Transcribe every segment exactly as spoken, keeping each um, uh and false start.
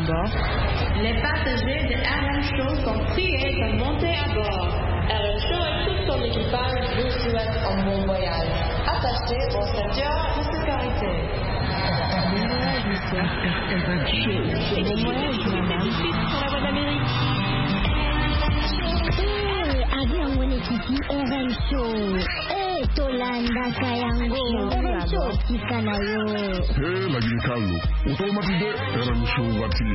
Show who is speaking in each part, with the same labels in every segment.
Speaker 1: bord. Les passagers de R M Show sont priés de monter à bord. R M Show et tout son équipage vous souhaitent un bon voyage. Attachez vos ceintures de sécurité. Bon voyage, monsieur. R M Show. Bon voyage, madame. Pour la voix d'Amérique.
Speaker 2: Eh, avion mwenyekiti R M Show. Eh, Tolanda Kayango. R M Show kikana yo.
Speaker 3: Eh, lagi Carlo. Otomatide R M Show wati.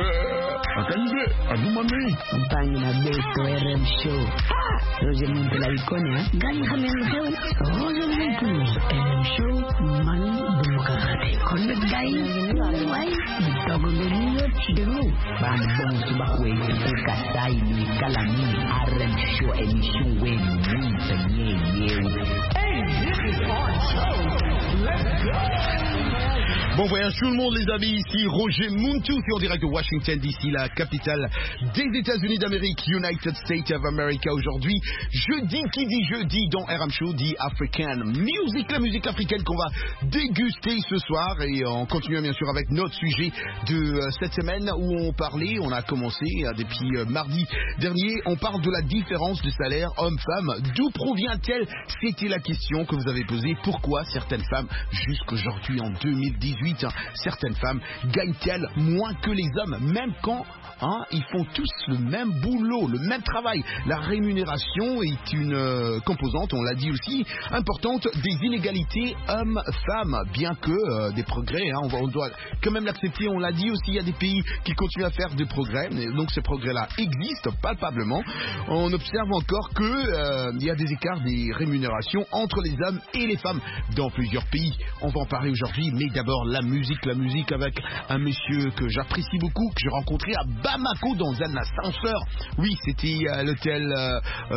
Speaker 3: Eh, akanje adumani.
Speaker 4: Mpanyi na beto R M Show. Ah, Roger Monte la ikonia.
Speaker 2: Gani kama mkeo.
Speaker 4: Roger Monte R M Show mani bumukakate. Konet gai. Wai. Dogo leniyo chidero. Bambong subakwe. Kasai ni kalami. R M Show emission when we penye yewe.
Speaker 5: Hey, this is our show. Let's go.
Speaker 6: Bon voyage tout le monde les amis, ici Roger Muntu, c'est en direct de Washington D C, la capitale des États-Unis d'Amérique, United States of America. Aujourd'hui, jeudi, qui dit jeudi dans R M Show, dit African Music, la musique africaine qu'on va déguster ce soir. Et on continue bien sûr avec notre sujet de cette semaine où on parlait, on a commencé depuis mardi dernier, on parle de la différence de salaire homme-femme. D'où provient-elle? C'était la question que vous avez posée. Pourquoi certaines femmes, jusqu'aujourd'hui en deux mille dix-huit, certaines femmes gagnent-elles moins que les hommes, même quand hein, ils font tous le même boulot, le même travail. La rémunération est une euh, composante, on l'a dit aussi, importante des inégalités hommes-femmes, bien que euh, des progrès, hein, on, va, on doit quand même l'accepter, on l'a dit aussi, il y a des pays qui continuent à faire des progrès, donc ces progrès-là existent palpablement. On observe encore qu'il euh, y a des écarts des rémunérations entre les hommes et les femmes dans plusieurs pays. On va en parler aujourd'hui, mais d'abord la musique, la musique avec un monsieur que j'apprécie beaucoup, que j'ai rencontré à Bamako dans un ascenseur. Oui, c'était euh, l'hôtel, euh,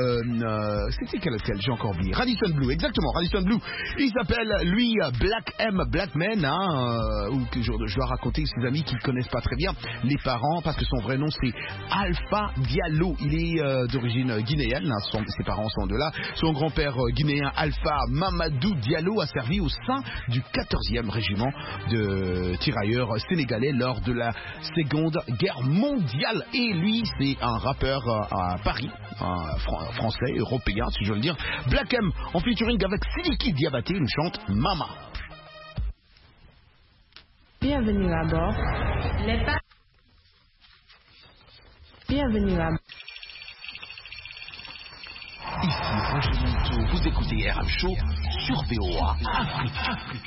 Speaker 6: euh, c'était quel hôtel? J'ai encore oublié. Radisson Blu, exactement, Radisson Blu. Il s'appelle, lui, Black M, Blackman, hein, euh, ou que je, je dois raconter ses amis qui ne connaissent pas très bien les parents, parce que son vrai nom c'est Alpha Diallo. Il est euh, d'origine guinéenne, hein, son, ses parents sont de là. Son grand-père euh, guinéen Alpha Mamadou Diallo a servi au sein du quatorzième régiment de tirailleurs sénégalais lors de la Seconde Guerre mondiale. Et lui, c'est un rappeur à Paris, un fr- français, européen, si je veux le dire. Black M, en featuring avec Sidiki Diabaté, nous chante Mama.
Speaker 1: Bienvenue à bord. Les pa- Bienvenue à bord.
Speaker 6: Ici Roger Monteau, vous écoutez R M Show sur V O A Afrique. Afrique.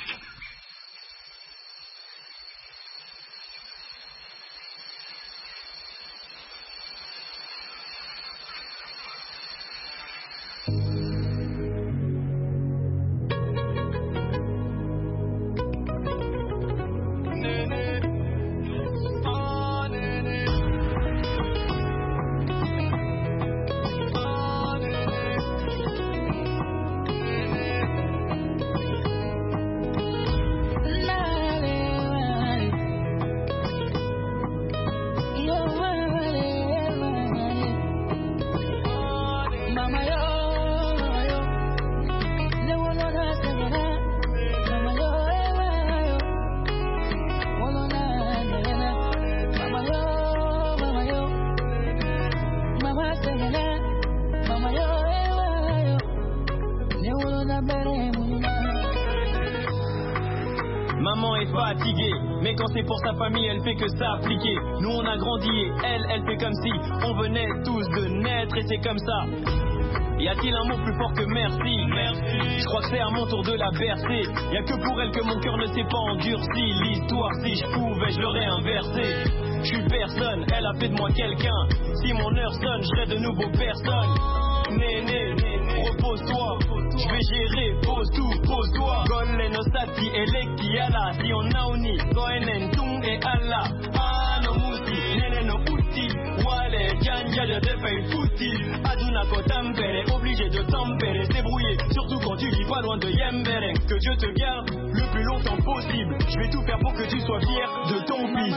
Speaker 7: Maman est fatiguée, mais quand c'est pour sa famille, elle fait que s'appliquer. Nous on a grandi et elle, elle fait comme si on venait tous de naître et c'est comme ça. Y a-t-il un mot plus fort que merci? Merci. Je crois que c'est à mon tour de la bercer. Y a que pour elle que mon cœur ne s'est pas endurci. L'histoire, si je pouvais, je l'aurais inversé. Je suis personne, elle a fait de moi quelqu'un. Si mon heure sonne, je serai de nouveau personne. Néné, repose-toi, je vais gérer, pose tout, pose-toi. Golle no sati, eleki ala, si on a uni, goenen tung et ala. Ah no musi, nene no uti, wale, janja de te fais fouti. Aduna ko tambere, obligé de tempérer, se débrouiller, surtout quand tu vis pas loin de Yembere. Que Dieu te garde le plus longtemps possible, je vais tout faire pour que tu sois fier de ton fils.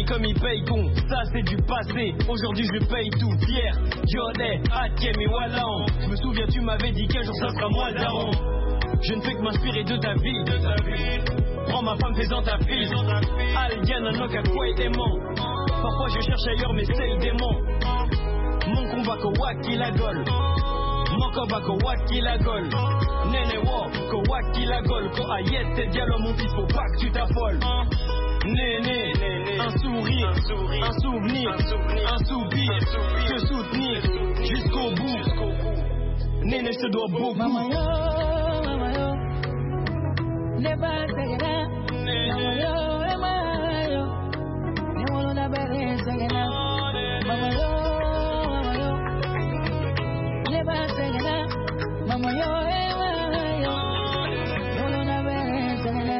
Speaker 7: comme il paye con, ça c'est du passé. Aujourd'hui je paye tout, Pierre, Yodet, Atiem et Wallan. Je me souviens tu m'avais dit qu'un jour ça sera moi le daron. Je ne fais que m'inspirer de ta vie, de ta vie. Prends ma femme, fais-en ta fille. Alien, un knock à quoi et démon. Parfois je cherche ailleurs mais c'est le démon. Mon combat ko waki la gol. Mon combat ko waki la gol. Nene wo ko waki la gol. Ko ayette tes dialogues mon fils, faut pas que tu t'affoles. Néné, un sourire, un souvenir, un soupir, te soutenir jusqu'au bout. Néné, je te dois beaucoup. Mama yo, mama yo, neba segena. Mama yo, mama yo, nemolo na bere segena. Mama yo, mama yo, neba segena. Mama yo, mama yo, nemolo na bere segena.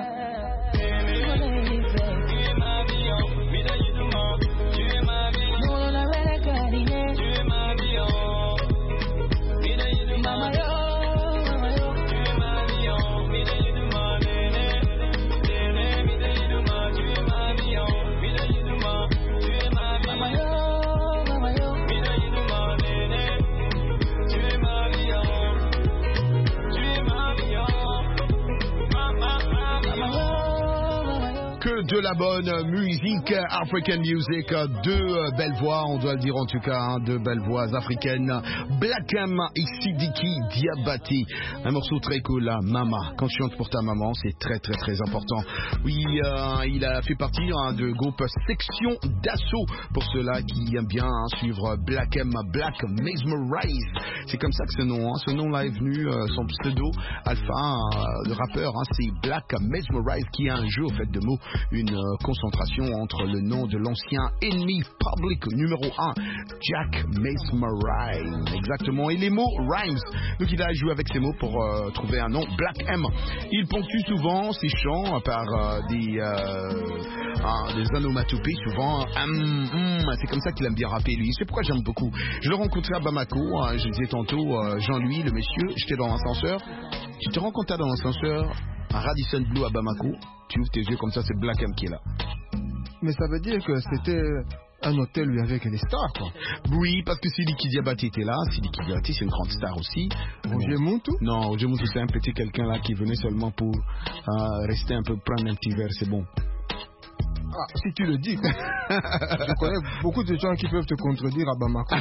Speaker 6: De la bonne musique, African music, deux belles voix, on doit le dire en tout cas, hein, deux belles voix africaines, Black M et Sidiki Diabaté, un morceau très cool là, Mama, quand tu chantes pour ta maman, c'est très très très important. Oui, euh, il a fait partie hein, de groupe Section d'Assaut, pour ceux-là qui aiment bien hein, suivre Black M, Black Mesmerize, c'est comme ça que ce nom, hein, ce nom-là est venu, euh, son pseudo, Alpha, euh, le rappeur, hein, c'est Black Mesmerize, qui est un jeu au fait de mots, une euh, concentration entre le nom de l'ancien ennemi public numéro un, Jack Mesmerize, exactement, et les mots rhymes, donc il a joué avec ces mots pour euh, trouver un nom, Black M. Il ponctue souvent ses chants par euh, des, euh, hein, des onomatopées, souvent, hum, hum, c'est comme ça qu'il aime bien rapper lui, c'est pourquoi j'aime beaucoup. Je l'ai rencontré à Bamako, hein, je disais tantôt, euh, Jean-Louis, le monsieur, j'étais dans l'ascenseur, tu te rends compte dans l'ascenseur, à Radisson Blu à Bamako, tu ouvres tes yeux comme ça, c'est Black M qui est là.
Speaker 8: Mais ça veut dire que c'était un hôtel lui avec des stars, quoi.
Speaker 6: Oui, parce que Sidiki Diabaté était là. Sidiki Diabaté, c'est une grande star aussi.
Speaker 8: Roger bon. Muntu
Speaker 6: Non, Roger Muntu, c'est un petit quelqu'un là qui venait seulement pour euh, rester un peu, prendre un petit verre, c'est bon.
Speaker 8: Ah, si tu le dis. Je connais beaucoup de gens qui peuvent te contredire à Bamako.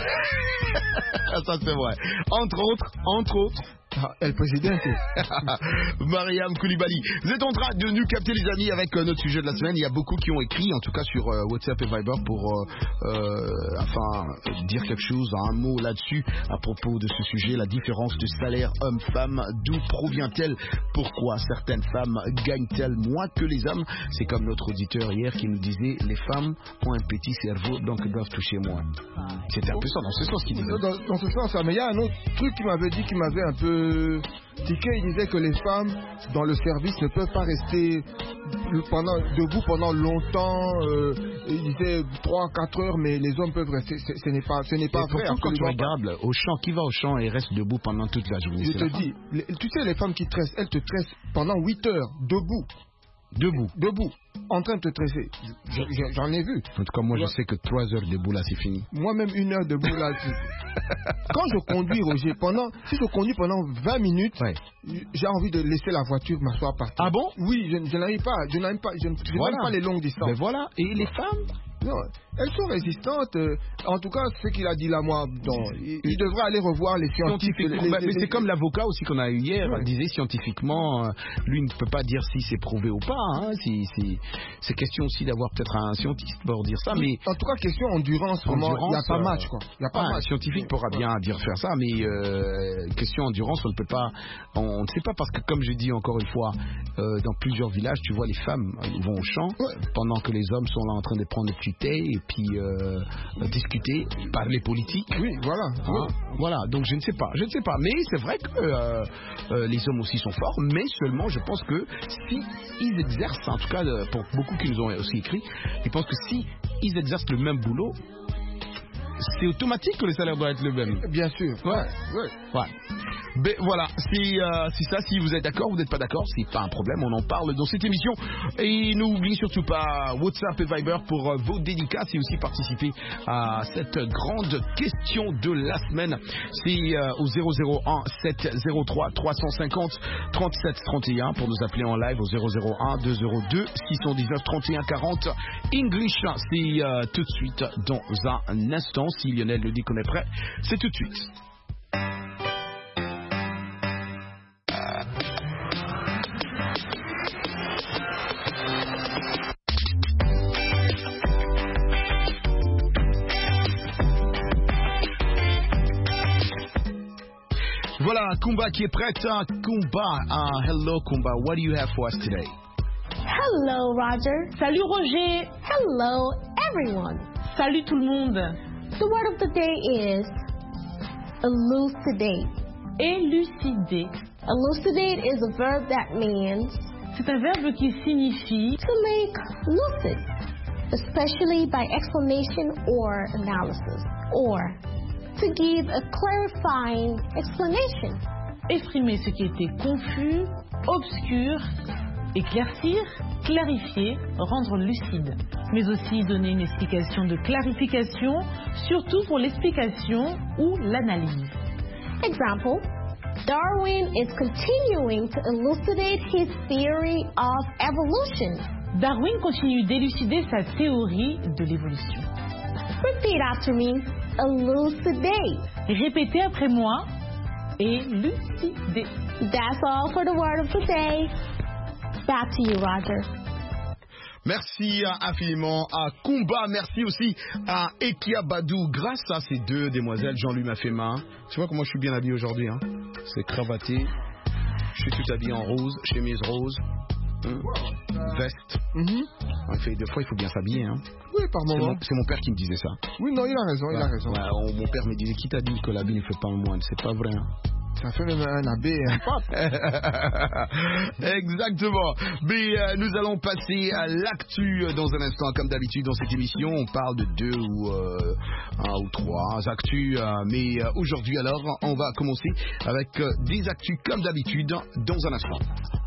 Speaker 6: Ça c'est vrai. Entre autres, entre autres.
Speaker 8: Ah, El Presidente.
Speaker 6: Mariam Koulibaly. Vous êtes en train de nous capter les amis avec euh, notre sujet de la semaine. Il y a beaucoup qui ont écrit, en tout cas sur euh, WhatsApp et Viber pour euh, euh, enfin dire quelque chose, un mot là-dessus à propos de ce sujet, la différence de salaire homme-femme. D'où provient-elle? Pourquoi certaines femmes gagnent-elles moins que les hommes? C'est comme notre auditeur hier qui nous disait les femmes ont un petit cerveau donc doivent toucher moins. C'était un peu ça dans ce sens qu'il disait.
Speaker 8: Dans, dans ce sens, mais il y a un autre truc qui m'avait dit, qui m'avait un peu tiqué. Il disait que les femmes dans le service ne peuvent pas rester pendant, debout pendant longtemps. Euh, il disait trois à quatre heures, mais les hommes peuvent rester. Ce, ce n'est pas, ce n'est pas vrai.
Speaker 6: Quand tu regardes au champ, qui va au champ et reste debout pendant toute la journée?
Speaker 8: Je te dis, les, tu sais, les femmes qui tressent, elles te tressent pendant huit heures, debout.
Speaker 6: Debout.
Speaker 8: Debout. En train de te tresser. Je, je, j'en ai vu.
Speaker 6: En tout cas, moi, je sais que trois heures debout, là, c'est fini.
Speaker 8: Moi-même, une heure debout, là, c'est... Quand je conduis, Roger, pendant... si je conduis pendant vingt minutes, ouais. J'ai envie de laisser la voiture m'asseoir par terre.
Speaker 6: Ah bon?
Speaker 8: Oui, je, je n'arrive pas. Je n'aime pas, je, je
Speaker 6: voilà.
Speaker 8: n'aime pas les longues distances.
Speaker 6: Mais voilà. Et les femmes?
Speaker 8: Non, elles sont résistantes. Euh, en tout cas, ce qu'il a dit là, moi, donc, il, il devrait aller revoir les scientifiques. Les, les,
Speaker 6: bah,
Speaker 8: les,
Speaker 6: mais
Speaker 8: les,
Speaker 6: c'est comme l'avocat aussi qu'on a eu hier. Ouais. Il disait scientifiquement, euh, lui ne peut pas dire si c'est prouvé ou pas. Hein, si, si, c'est question aussi d'avoir peut-être un scientiste pour dire ça. Mais
Speaker 8: en tout cas, question endurance, il n'y a pas euh, match, quoi. Y a pas
Speaker 6: ah,
Speaker 8: match.
Speaker 6: Un scientifique pourra bien dire faire ça, mais euh, question endurance, on ne peut pas. On ne sait pas parce que, comme je dis encore une fois, euh, dans plusieurs villages, tu vois les femmes vont au champ ouais. pendant que les hommes sont là en train de prendre des petits thés et puis euh, discuter, parler politique.
Speaker 8: Oui, voilà.
Speaker 6: Ah,
Speaker 8: oui.
Speaker 6: Voilà, donc je ne sais pas, je ne sais pas. Mais c'est vrai que euh, euh, les hommes aussi sont forts, mais seulement je pense que si ils exercent, en tout cas pour beaucoup qui nous ont aussi écrit, je pense que si ils exercent le même boulot, c'est automatique que le salaire doit être le même.
Speaker 8: Bien sûr.
Speaker 6: Ouais. Ouais. ouais. Ben voilà, c'est euh, ça. Si vous êtes d'accord, vous n'êtes pas d'accord, c'est pas un problème. On en parle dans cette émission. Et n'oubliez surtout pas WhatsApp et Viber pour euh, vos dédicaces et aussi participer à cette grande question de la semaine. C'est euh, au zéro zéro un sept zéro trois trois cent cinquante trente-sept trente et un pour nous appeler en live au zéro zéro un deux zéro deux six cent dix-neuf trente et un quarante. English, c'est euh, tout de suite dans un instant. Si Lionel le dit qu'on est prêt, c'est tout de suite. Voilà, Kumba qui est prête. Kumba, uh, hello Kumba, what do you have for us today?
Speaker 9: Hello Roger.
Speaker 10: Salut Roger.
Speaker 9: Hello everyone.
Speaker 10: Salut tout le monde.
Speaker 9: The word of the day is elucidate.
Speaker 10: Élucider.
Speaker 9: Elucidate is a verb that means
Speaker 10: c'est un verbe qui signifie
Speaker 9: to make lucid, especially by explanation or analysis, or to give a clarifying explanation.
Speaker 10: Exprimer ce qui était confus, obscur, éclaircir, clarifier, rendre lucide, mais aussi donner une explication de clarification, surtout pour l'explication ou l'analyse.
Speaker 9: Example, Darwin is continuing to elucidate his theory of evolution.
Speaker 10: Darwin continue d'élucider sa théorie de l'évolution.
Speaker 9: Repeat after me. Elucidate.
Speaker 10: Répétez après moi. Élucider.
Speaker 9: That's all for the word of the day. Back to you, Roger.
Speaker 6: Merci infiniment à Kumba, merci aussi à Ekia Badou. Grâce à ces deux demoiselles, Jean-Louis m'a fait main. Tu vois comment je suis bien habillé aujourd'hui, hein? C'est cravaté. Je suis tout habillé en rose, chemise rose. Hum, veste.
Speaker 8: Mm-hmm.
Speaker 6: En fait, deux fois, il faut bien s'habiller. Hein.
Speaker 8: Oui, par moment.
Speaker 6: C'est mon, mon père qui me disait ça.
Speaker 8: Oui, non, il a raison,
Speaker 6: ouais,
Speaker 8: il a raison.
Speaker 6: Ouais, on, mon père me disait, qui t'a dit que l'habit ne fait pas un moine? C'est pas vrai. Hein.
Speaker 8: Ça fait même un abbé et un pape.
Speaker 6: Exactement. Mais euh, nous allons passer à l'actu dans un instant. Comme d'habitude dans cette émission, on parle de deux ou euh, un ou trois actus. Euh, mais euh, aujourd'hui alors, on va commencer avec euh, des actus comme d'habitude dans un instant.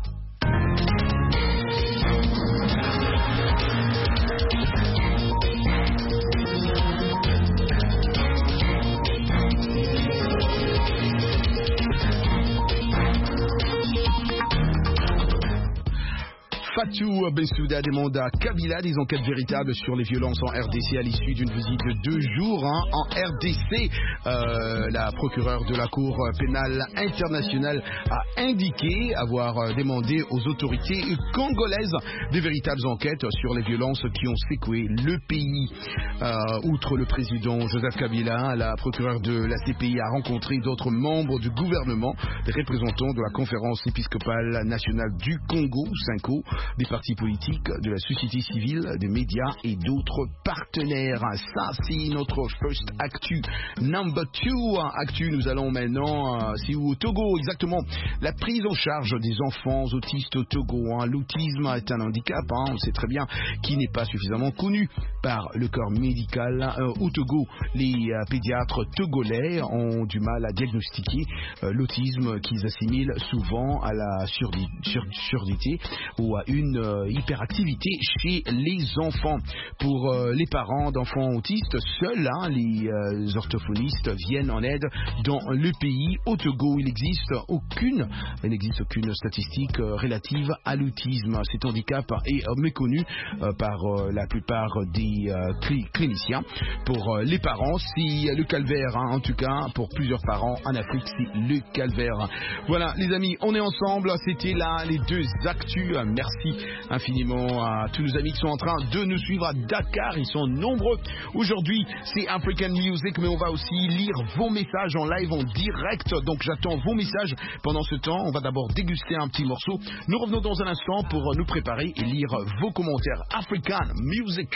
Speaker 6: Fatou Bensouda demande à Kabila des enquêtes véritables sur les violences en R D C à l'issue d'une visite de deux jours hein, en R D C. Euh, la procureure de la Cour pénale internationale a indiqué avoir demandé aux autorités congolaises des véritables enquêtes sur les violences qui ont secoué le pays. Euh, outre le président Joseph Kabila, la procureure de la C P I a rencontré d'autres membres du gouvernement, des représentants de la conférence épiscopale nationale du Congo, Cinco, des partis politiques, de la société civile, des médias et d'autres partenaires. Ça, c'est notre first actu. Number two actu, nous allons maintenant, euh, c'est au Togo, exactement, la prise en charge des enfants autistes au Togo. Hein. L'autisme est un handicap, hein, on sait très bien, qui n'est pas suffisamment connu par le corps médical. Euh, au Togo, les euh, pédiatres togolais ont du mal à diagnostiquer euh, l'autisme qu'ils assimilent souvent à la surdi- sur- surdité ou à une euh, hyperactivité chez les enfants. Pour euh, les parents d'enfants autistes, seuls hein, les euh, orthophonistes viennent en aide dans le pays. Au Togo, il n'existe aucune, il n'existe aucune statistique euh, relative à l'autisme. Cet handicap est euh, méconnu euh, par euh, la plupart des euh, cl- cliniciens. Pour euh, les parents, c'est le calvaire. Hein, en tout cas, pour plusieurs parents en Afrique, c'est le calvaire. Voilà, les amis, on est ensemble. C'était là les deux actus. Merci infiniment à tous nos amis qui sont en train de nous suivre à Dakar. Ils sont nombreux. Aujourd'hui, c'est African Music, mais on va aussi lire vos messages en live, en direct. Donc, j'attends vos messages. Pendant ce temps, on va d'abord déguster un petit morceau. Nous revenons dans un instant pour nous préparer et lire vos commentaires. African Music.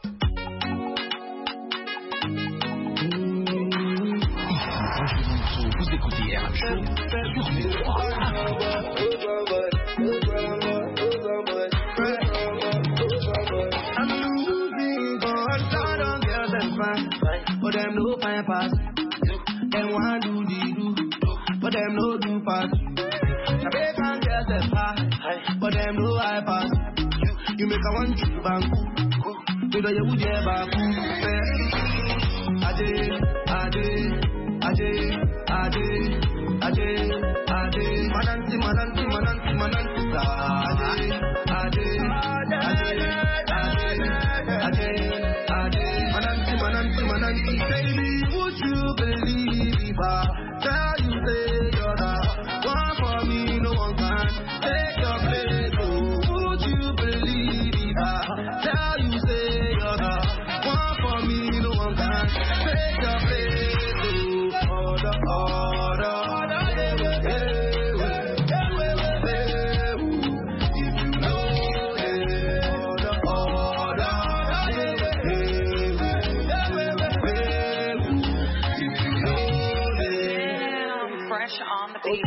Speaker 6: Vous écoutez R M Show.
Speaker 11: But them no fire pass. Them want do the do. But them no do them know I pass. You make a one trip banku. You know you would never go. Ade, ade, ade, ade, ade, ade. Mananti, mananti, mananti, mananti. Ade, ade, ade, ade, ade, ade. Mananti, mananti, mananti. Baby, would you believe if I tell you say you're the one for me, no one can take your place. Oh, would you believe if I tell you say you're the one for me, no one can take your place. Oh, order, order, hey, hey, hey, hey, hey, if you know it, order, order, hey, hey, hey, if you know it.
Speaker 1: Fresh on the beat.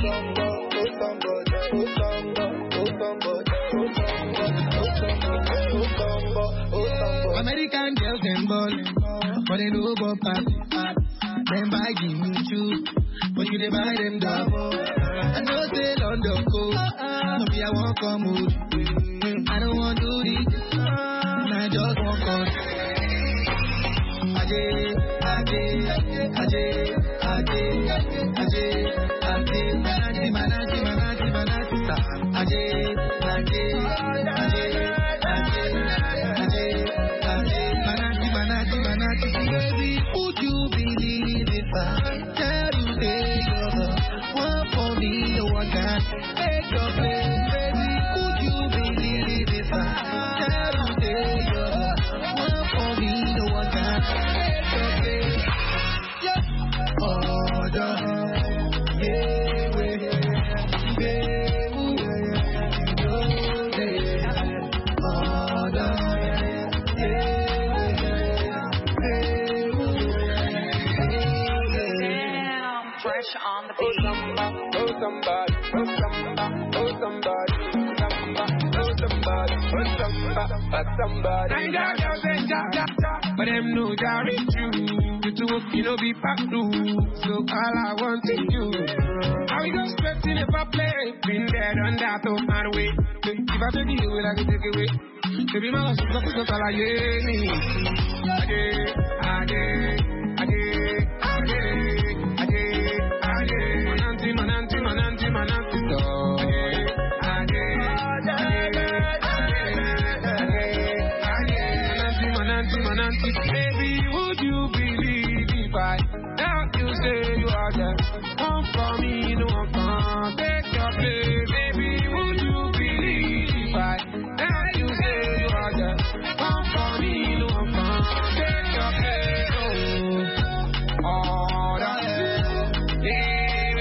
Speaker 11: American girls them ballin', but they know about party. Them buy Jimmy Choo, but you they buy them double. I know say London go, so me I won't come out. I don't want to do this, I just want cause. Aje, aje, aje, aje, aje, aje, manati, manati, manati, manati, sa. Aje, aje, aje, aje, aje, aje, manati, manati, manati. Baby, would you believe if I tell you say you're the one for me, no one can take your place? Baby, would you believe if I tell you say you're the one for me, no one can take your place? Yeah. Order, yeah, wait, yeah, ooh, yeah, you know that. Order, yeah, wait, yeah, ooh,
Speaker 1: Damn, fresh on the beat.
Speaker 11: oh somebody, oh somebody, oh somebody, oh somebody, oh somebody, oh somebody. I got girls and jab jab jab, but them know that is true. You two, you know, be back through. So all I want is you. How we go straight in if I play? Been there, done that, oh my way. If I take you away, I can take away. Baby, my love is up to the color, yeah. Ade, ade, ade, ade, ade, ade. Mananti, mananti, mananti, mananti, so. Ade, ade, ade, ade, ade, mananti, mananti, mananti. Baby, would you believe if I now you say you are there? One for me, no one can take your place. Baby, would you believe if I now you say you are there? One for me, no one can take your place. Oh, all that, yeah,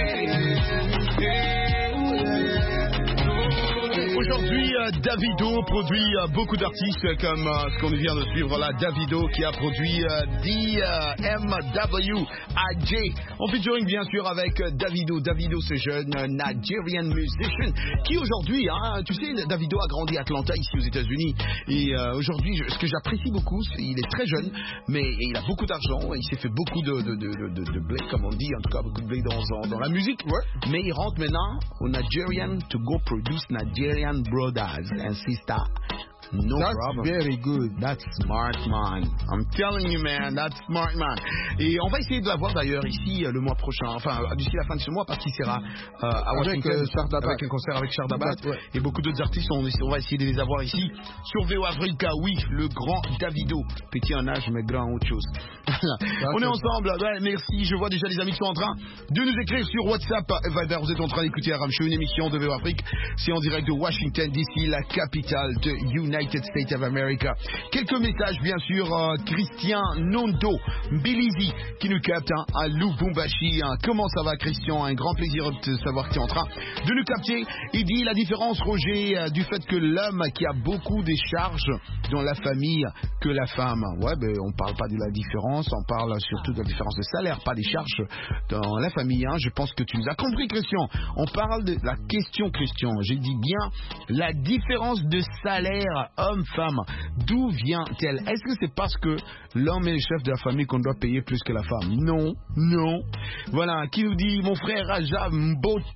Speaker 11: yeah.
Speaker 6: Aujourd'hui, euh, Davido produit euh, beaucoup d'artistes comme euh, ce qu'on vient de suivre là, Davido qui a produit euh, D M W A J en featuring bien sûr avec euh, Davido. Davido, ce jeune euh, Nigerian musician qui aujourd'hui, hein, tu sais, Davido a grandi à Atlanta ici aux États-Unis et euh, aujourd'hui, je, ce que j'apprécie beaucoup, c'est, il est très jeune, mais il a beaucoup d'argent, il s'est fait beaucoup de, de, de, de, de, de blé, comme on dit, en tout cas beaucoup de blé dans, dans, dans la musique, ouais. Mais il rentre maintenant au Nigerian to go produce Nigerian brothers and sisters. No
Speaker 8: That's
Speaker 6: problem.
Speaker 8: very good.
Speaker 6: That's smart, man. I'm telling you, man, that's smart, man. Et on va essayer de l'avoir d'ailleurs ici euh, le mois prochain, enfin d'ici la fin de ce mois, parce qu'il sera euh, à
Speaker 8: avec,
Speaker 6: Washington
Speaker 8: euh,
Speaker 6: avec un concert avec Chardabat
Speaker 8: ouais.
Speaker 6: et beaucoup d'autres artistes. On, on va essayer de les avoir ici sur V O Africa. Oui, le grand Davido, petit en âge mais grand en autre chose. On est ensemble. Ouais, merci. Je vois déjà les amis qui sont en train de nous écrire sur WhatsApp. Viber, vous êtes en train d'écouter Aram Show, une émission de V O Afrique. C'est en direct de Washington D C, la capitale de United States of America. Quelques messages, bien sûr. Euh, Christian Nondo Bilizi qui nous capte hein, à Lubumbashi. Hein. Comment ça va, Christian? Un grand plaisir de te savoir que tu es en train de nous capter. Il dit la différence, Roger, euh, du fait que l'homme qui a beaucoup des charges dans la famille que la femme. Ouais, ben on parle pas de la différence, on parle surtout de la différence de salaire, pas des charges dans la famille. Hein. Je pense que tu nous as compris, Christian. On parle de la question, Christian. J'ai dit bien la différence de salaire homme-femme. D'où vient-elle? Est-ce que c'est parce que l'homme est le chef de la famille qu'on doit payer plus que la femme? Non, non. Voilà, qui nous dit mon frère Raja Mbot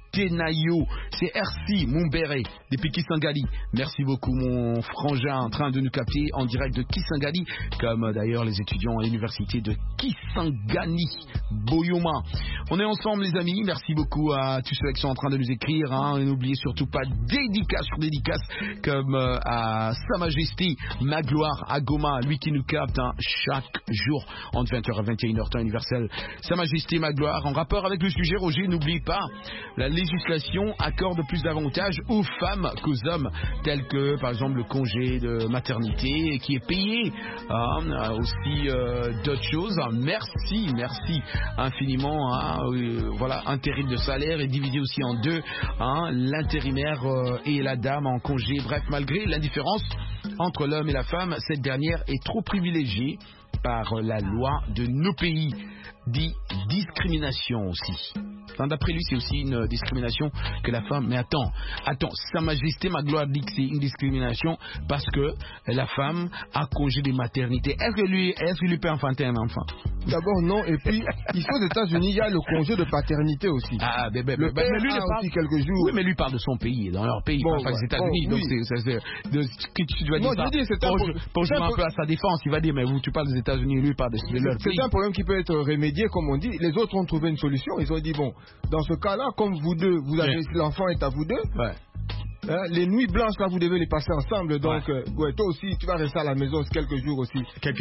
Speaker 6: Tenayo, c'est Ersi Mumbere depuis Kisangani. Merci beaucoup mon frangin en train de nous capter en direct de Kisangani, comme d'ailleurs les étudiants à l'université de Kisangani, Boyoma. On est ensemble les amis, merci beaucoup à tous ceux qui sont en train de nous écrire, hein. Et n'oubliez surtout pas dédicace sur dédicace, comme euh, à Sa Majesté Magloire à Goma, lui qui nous capte hein, chaque jour entre vingt heures à vingt et une heures temps universel. Sa Majesté Magloire, en rapport avec le sujet Roger, n'oublie pas, la législation accorde plus d'avantages aux femmes qu'aux hommes, tels que par exemple le congé de maternité qui est payé, hein, aussi euh, d'autres choses. Merci, merci infiniment. Hein, euh, voilà, intérim de salaire est divisé aussi en deux, hein, l'intérimaire euh, et la dame en congé. Bref, malgré l'indifférence entre l'homme et la femme, cette dernière est trop privilégiée par la loi de nos pays, dit discrimination aussi. D'après lui, c'est aussi une discrimination que la femme. Mais attends, attends, Sa Majesté Magloire dit que c'est une discrimination parce que la femme a congé de maternité. Est-ce que lui, est-ce qu'il lui peut enfanter un enfant?
Speaker 8: D'abord non, et puis ici aux États-Unis, il y a le congé de paternité aussi.
Speaker 6: Ah, ben, ben,
Speaker 8: le
Speaker 6: ben,
Speaker 8: père
Speaker 6: mais lui
Speaker 8: a
Speaker 6: ne parle
Speaker 8: aussi quelques jours.
Speaker 6: Oui, mais lui parle de son pays, dans leur pays,
Speaker 8: bon,
Speaker 6: pas
Speaker 8: ouais,
Speaker 6: les États-Unis.
Speaker 8: bon,
Speaker 6: Donc
Speaker 8: oui.
Speaker 6: c'est, c'est, c'est de, que tu dois dire
Speaker 8: non,
Speaker 6: ça.
Speaker 8: Je dis, c'est
Speaker 6: pour
Speaker 8: un,
Speaker 6: pour jouer un
Speaker 8: pour...
Speaker 6: peu à sa défense, il va dire mais vous tu parles des États-Unis, lui parle de, de leur
Speaker 8: c'est
Speaker 6: pays.
Speaker 8: C'est un problème qui peut être remédié, comme on dit. Les autres ont trouvé une solution. Ils ont dit bon, dans ce cas-là, comme vous deux, vous avez, ouais. L'enfant est à vous deux.
Speaker 6: Ouais.
Speaker 8: Hein, les nuits blanches là vous devez les passer ensemble, donc ouais. Euh, ouais, toi aussi tu vas rester à la maison quelques jours aussi.
Speaker 6: Quelques...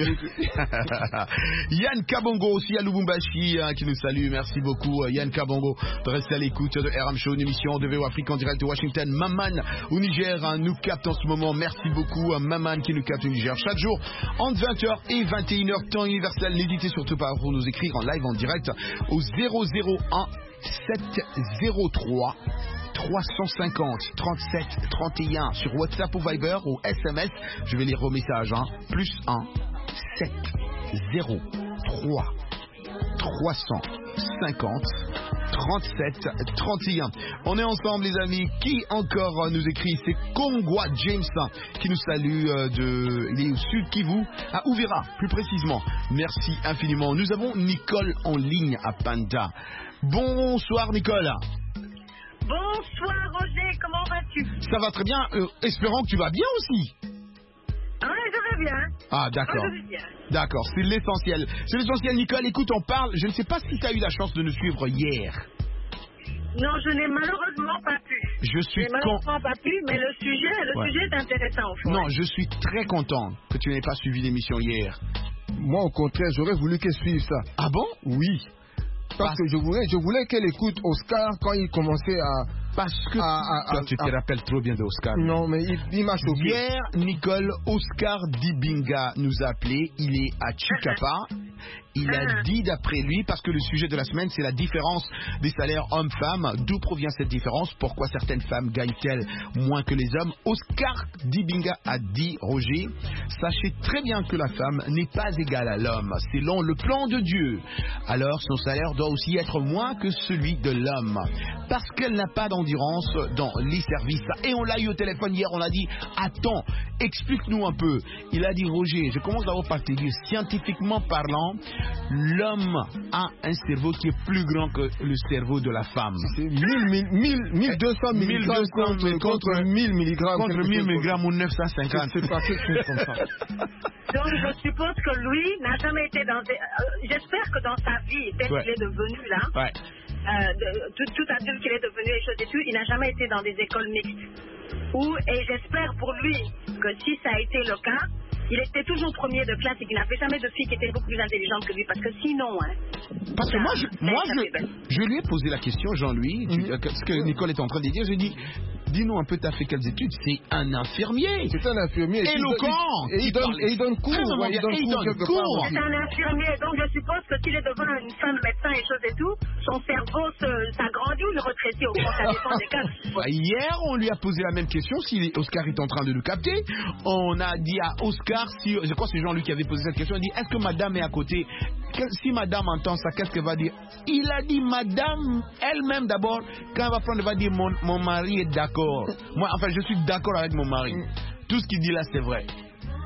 Speaker 6: Yann Kabongo aussi à Lubumbashi hein, qui nous salue, merci beaucoup euh, Yann Kabongo de rester à l'écoute de R M Show, une émission de V O Afrique en direct de Washington. Maman au Niger hein, nous capte en ce moment, merci beaucoup à Maman qui nous capte au Niger chaque jour entre vingt heures et vingt et une heures temps universel. N'hésitez surtout pas pour nous écrire en live en direct au zéro zéro un sept zéro trois trois cent cinquante trente-sept trente et un sur WhatsApp ou Viber ou S M S. Je vais lire vos messages. Hein. Plus un sept zéro trois trois cent cinquante trente-sept trente et un. On est ensemble les amis. Qui encore nous écrit? C'est Kongwa James qui nous salue euh, de... Il est au sud Kivu, à Ouvira plus précisément. Merci infiniment. Nous avons Nicole en ligne à Panda. Bonsoir Nicole.
Speaker 12: Bonsoir Roger, comment vas-tu?
Speaker 6: Ça va très bien, euh, espérons que tu vas bien aussi.
Speaker 12: Ah oui, je vais bien.
Speaker 6: Ah d'accord,
Speaker 12: ah, je vais bien.
Speaker 6: D'accord, c'est l'essentiel. C'est l'essentiel Nicole, écoute on parle, je ne sais pas si tu as eu la chance de nous suivre hier.
Speaker 12: Non, je n'ai malheureusement pas pu.
Speaker 6: Je suis
Speaker 12: Je n'ai malheureusement pas pu, mais le sujet, le ouais. sujet est intéressant au fond.
Speaker 6: Non, je suis très content que tu n'aies pas suivi l'émission hier.
Speaker 8: Moi au contraire, j'aurais voulu qu'elle suive ça.
Speaker 6: Ah bon?
Speaker 8: Oui. Parce que je voulais, je voulais qu'elle écoute Oscar quand il commençait à...
Speaker 6: Parce que
Speaker 8: à, à,
Speaker 6: toi, tu te
Speaker 8: à,
Speaker 6: rappelles trop bien d'Oscar.
Speaker 8: Non, mais il, il m'a choqué.
Speaker 6: Hier, Nicole, Oscar Dibinga nous a appelé. Il est à Chikapa. Il a dit d'après lui, parce que le sujet de la semaine, c'est la différence des salaires hommes-femmes. D'où provient cette différence? Pourquoi certaines femmes gagnent-elles moins que les hommes? Oscar Dibinga a dit, Roger, sachez très bien que la femme n'est pas égale à l'homme. Selon le plan de Dieu. Alors, son salaire doit aussi être moins que celui de l'homme. Parce qu'elle n'a pas d'endurance dans les services. Et on l'a eu au téléphone hier, on a dit, attends, explique-nous un peu. Il a dit, Roger, je commence d'abord par te dire, scientifiquement parlant, l'homme a un cerveau qui est plus grand que le cerveau de la femme.
Speaker 8: C'est mille deux cents milligrammes contre, contre mille milligrammes.
Speaker 6: Contre mille milligrammes ou neuf cent cinquante.
Speaker 8: C'est pas quelque chose comme ça.
Speaker 12: Donc je suppose que lui n'a jamais été dans des... Euh, j'espère que dans sa vie, tel ouais. qu'il est devenu là,
Speaker 6: ouais.
Speaker 12: euh, de, tout, tout adulte qu'il est devenu et choses et tout, il n'a jamais été dans des écoles mixtes. Où, et j'espère pour lui que si ça a été le cas, il était toujours premier de classe et qu'il n'avait jamais de fille qui était beaucoup plus intelligente que lui. Parce que sinon... Hein,
Speaker 6: parce que moi, je, moi je, je lui ai posé la question, Jean-Louis, mm-hmm. ce que Nicole est en train de dire. J'ai dit, dis-nous un peu, tu as fait quelles études? C'est un infirmier.
Speaker 8: C'est un infirmier.
Speaker 6: Éloquent.
Speaker 8: Et il donne, et il donne cours. Ouais, il donne
Speaker 6: et il
Speaker 8: cours
Speaker 6: donne cours.
Speaker 12: C'est un infirmier. Donc je suppose que s'il est devant une femme médecin et choses et tout, son cerveau s'agrandit ou le rétrécit au fond, ça dépend des cas.
Speaker 6: Bah, hier, on lui a posé la même question. Si Oscar est en train de nous capter, on a dit à Oscar, si, je crois que c'est Jean-Luc qui avait posé cette question, il a dit, est-ce que madame est à côté? Si madame entend ça, qu'est-ce qu'elle va dire? Il a dit, madame, elle-même d'abord, quand elle va prendre, elle va dire, mon, mon mari est d'accord. Moi, enfin, je suis d'accord avec mon mari. Tout ce qu'il dit là, c'est vrai.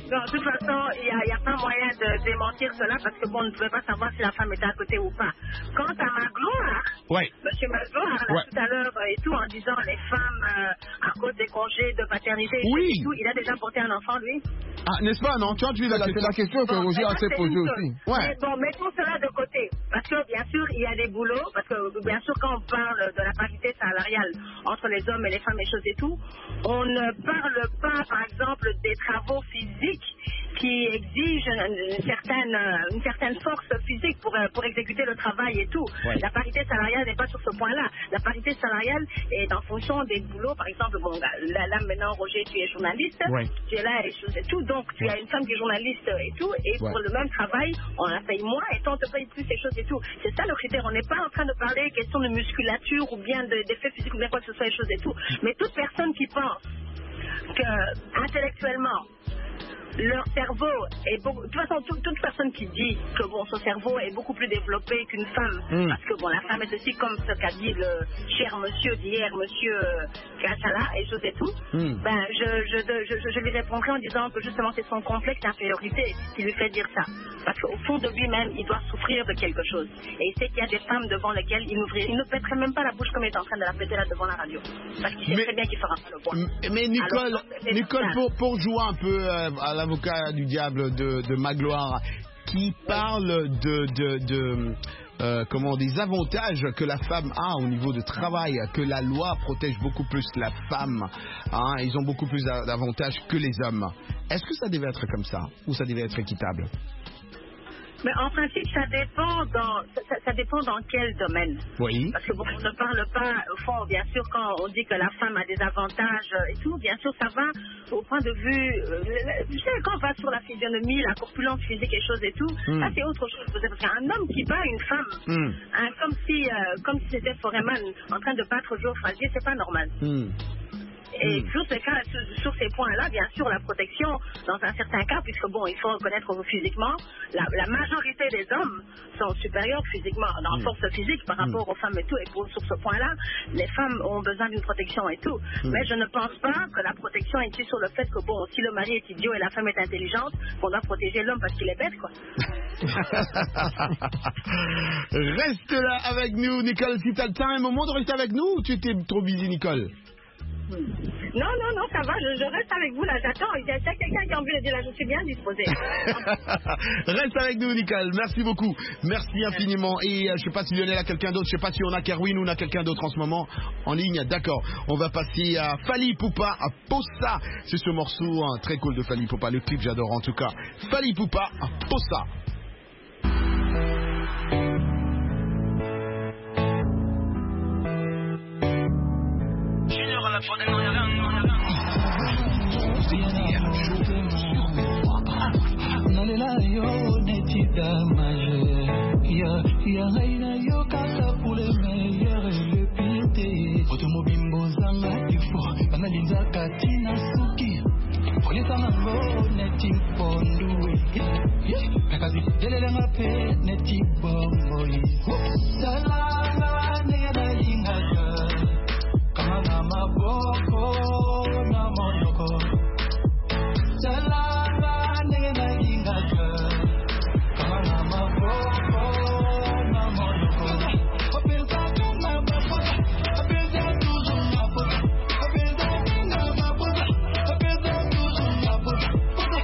Speaker 12: Non, de toute façon, il n'y a, a pas moyen de démentir cela parce que bon, on ne pouvait pas savoir si la femme était à côté ou pas. Quant à Magloire,
Speaker 6: ouais.
Speaker 12: M. Magloire, là,
Speaker 6: ouais.
Speaker 12: tout à l'heure et tout, en disant les femmes euh, à cause des congés de paternité,
Speaker 6: oui.
Speaker 12: et tout, il a déjà porté un enfant, lui.
Speaker 6: Ah, n'est-ce pas, non? Tu as vu la,
Speaker 8: la, la question que
Speaker 12: bon,
Speaker 8: Roger a fait poser aussi.
Speaker 12: Ouais. Mais bon, mettons cela de côté. Parce que bien sûr, il y a des boulots, parce que bien sûr, quand on parle de la parité salariale entre les hommes et les femmes et choses et tout, on ne parle pas, par exemple, des travaux physiques qui exigent une certaine, une certaine force physique pour, pour exécuter le travail et tout. Ouais. La parité salariale n'est pas sur ce point-là. La parité salariale est en fonction des boulots. Par exemple, bon, là, là maintenant, Roger, tu es journaliste, ouais. tu es là et choses et tout, donc tu ouais. as une femme qui est journaliste et tout, et ouais. pour le même travail, on la paye moins et toi, on te paye plus et choses et tout. C'est ça le critère. On n'est pas en train de parler question de musculature ou bien d'effets de, physiques ou bien quoi que ce soit et choses et tout. Mais toute personne qui pense que intellectuellement, leur cerveau est beaucoup... De toute façon, toute, toute personne qui dit que bon, son cerveau est beaucoup plus développé qu'une femme, mm. parce que bon, la femme est aussi comme ce qu'a dit le cher monsieur d'hier, monsieur Kachala, et choses et tout, mm. ben, je, je, je, je, je lui répondrai en disant que justement c'est son complexe d'infériorité qui lui fait dire ça. Parce qu'au fond de lui-même, il doit souffrir de quelque chose. Et il sait qu'il y a des femmes devant lesquelles il, il ne pèterait même pas la bouche comme il est en train de la péter là devant la radio. Parce qu'il sait mais, très bien qu'il fera pas le poids.
Speaker 6: Mais Nicole, Alors, Nicole pour, pour jouer un peu euh, à l'avocat du diable de, de Magloire, qui parle de, de, de euh, comment, des avantages que la femme a au niveau de travail, que la loi protège beaucoup plus la femme, hein, ils ont beaucoup plus d'avantages que les hommes. Est-ce que ça devait être comme ça ou ça devait être équitable?
Speaker 12: Mais en principe, ça dépend dans ça, ça dépend dans quel domaine.
Speaker 6: Oui.
Speaker 12: Parce que bon, on ne parle pas au fond, bien sûr, quand on dit que la femme a des avantages et tout, bien sûr, ça va au point de vue. Euh, tu sais, quand on va sur la physionomie, la corpulence physique et choses et tout, mm. ça c'est autre chose. Parce qu'un homme qui bat une femme, mm. hein, comme si euh, comme si c'était Foreman en train de battre Joe Frazier, c'est pas normal. Mm. Et mmh. sur, ces cas, sur, sur ces points-là, bien sûr, la protection, dans un certain cas, puisque bon, il faut reconnaître physiquement, la, la majorité des hommes sont supérieurs physiquement, en mmh. force physique par rapport mmh. aux femmes et tout. Et pour, sur ce point-là, les femmes ont besoin d'une protection et tout. Mmh. Mais je ne pense pas que la protection est due sur le fait que bon, si le mari est idiot et la femme est intelligente, qu'on doit protéger l'homme parce qu'il est bête, quoi.
Speaker 6: Reste là avec nous, Nicole. Si t'as le temps, un moment de rester avec nous ou tu étais trop busy, Nicole?
Speaker 12: Non, non, non, ça va, je, je reste avec vous là, j'attends. Il y a quelqu'un qui a envie de dire là, je suis bien disposée.
Speaker 6: Reste avec nous, Nicole, merci beaucoup. Merci infiniment. Et euh, je sais pas si Lionel a quelqu'un d'autre, je sais pas si on a Kerwin ou on a quelqu'un d'autre en ce moment en ligne. D'accord, on va passer à Fally Ipupa, à Posa. C'est ce morceau hein, très cool de Fally Ipupa, le clip j'adore en tout cas. Fally Ipupa, à Posa.
Speaker 13: Nalela yo neti damage ya ya haina yo kaka pour le meilleur et le pire automobile zanga ifo analinza katina suki kolisa nango neti pondu kakazi delele ngape neti bongo salama nena lingaja kama na maboko na monoko salama nena lingaja kama na maboko na monoko opelka kama maboko opelka tuzo maboko opelka kama maboko opelka tuzo maboko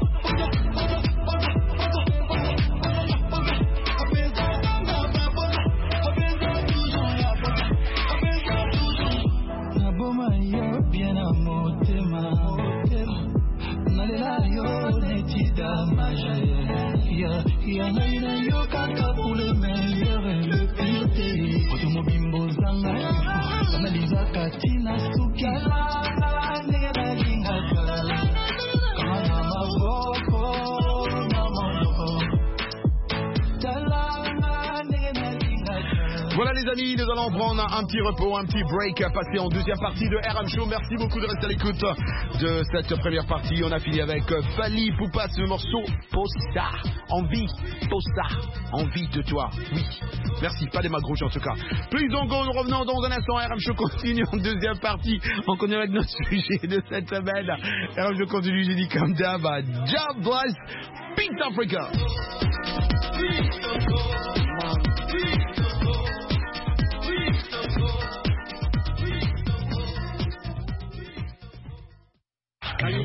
Speaker 13: bien à motema nalela yo neti damage ya ya naina yo kaka pour le meilleur et le pire automobile zanga analysa katina suki la nena lingaga kama na maboko na monoko
Speaker 6: Voilà les amis, nous allons prendre un petit repos, un petit break à passer en deuxième partie de R M Show. Merci beaucoup de rester à l'écoute de cette première partie. On a fini avec Fally Ipupa, ce morceau Posta, envie, Posta, envie de toi. Oui, merci, pas des magrouches en tout cas. Plus donc, nous revenons dans un instant. R M Show continue en deuxième partie. On continue avec notre sujet de cette semaine. R M Show continue, j'ai dit comme d'hab. God bless Peace Africa.
Speaker 10: É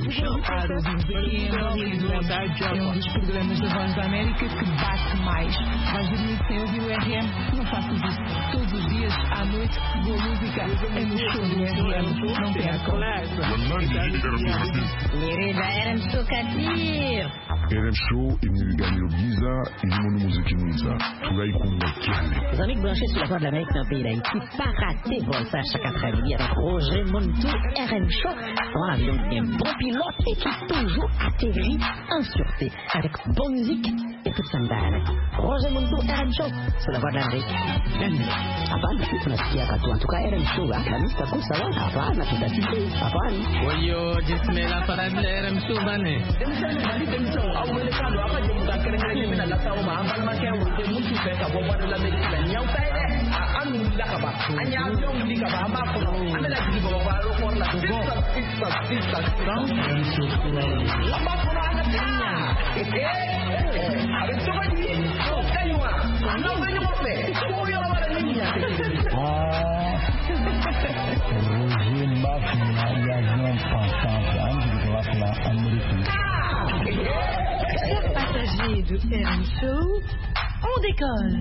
Speaker 10: um dos programas da Voz da América que bate mais. Vais dormir sem ouvir o R M? Não faças isso. Todos os dias, à noite, boa música é no show do R M. Não percam.
Speaker 2: Mirida R M Show Kadir.
Speaker 3: R M Show, il gagne le Giza, il monde musique Giza. Tout là, il compte
Speaker 14: Les amis branchés sur la Voix de l'Amérique dans le pays d'Haïti, pas raté Volta chaque après-midi avec Roger Montou, R M Show. Dans l'avion, un bon pilote et qui toujours atterrit en sûreté avec bonne musique et toute sandale. Roger Montou, R M Show, sur la Voix de l'Amérique. Hapana, tunasikia katu en tout cas R M Show, la mista kusawa, hapana, tutatiki, hapana.
Speaker 7: Oyo, jismela para R M Show bane.
Speaker 5: awele kalo apa je muka kere-kere je mina lasa oma ambal ma ke wo je mutu fe ka bo bo la me la nyau ta ide anu la ka ba anya nyau li ka ba ma ko ana la ji bo ba ro ko la ko go sisa sisa donc la ba ko ana tinya eh eh avec to ba di ko kaywa ana ba ni mo fe ko yo la ba niña
Speaker 15: ah Roger Mafia ya non pensant ange de la la américaine.
Speaker 10: Chers passagers de R M Show, on décolle.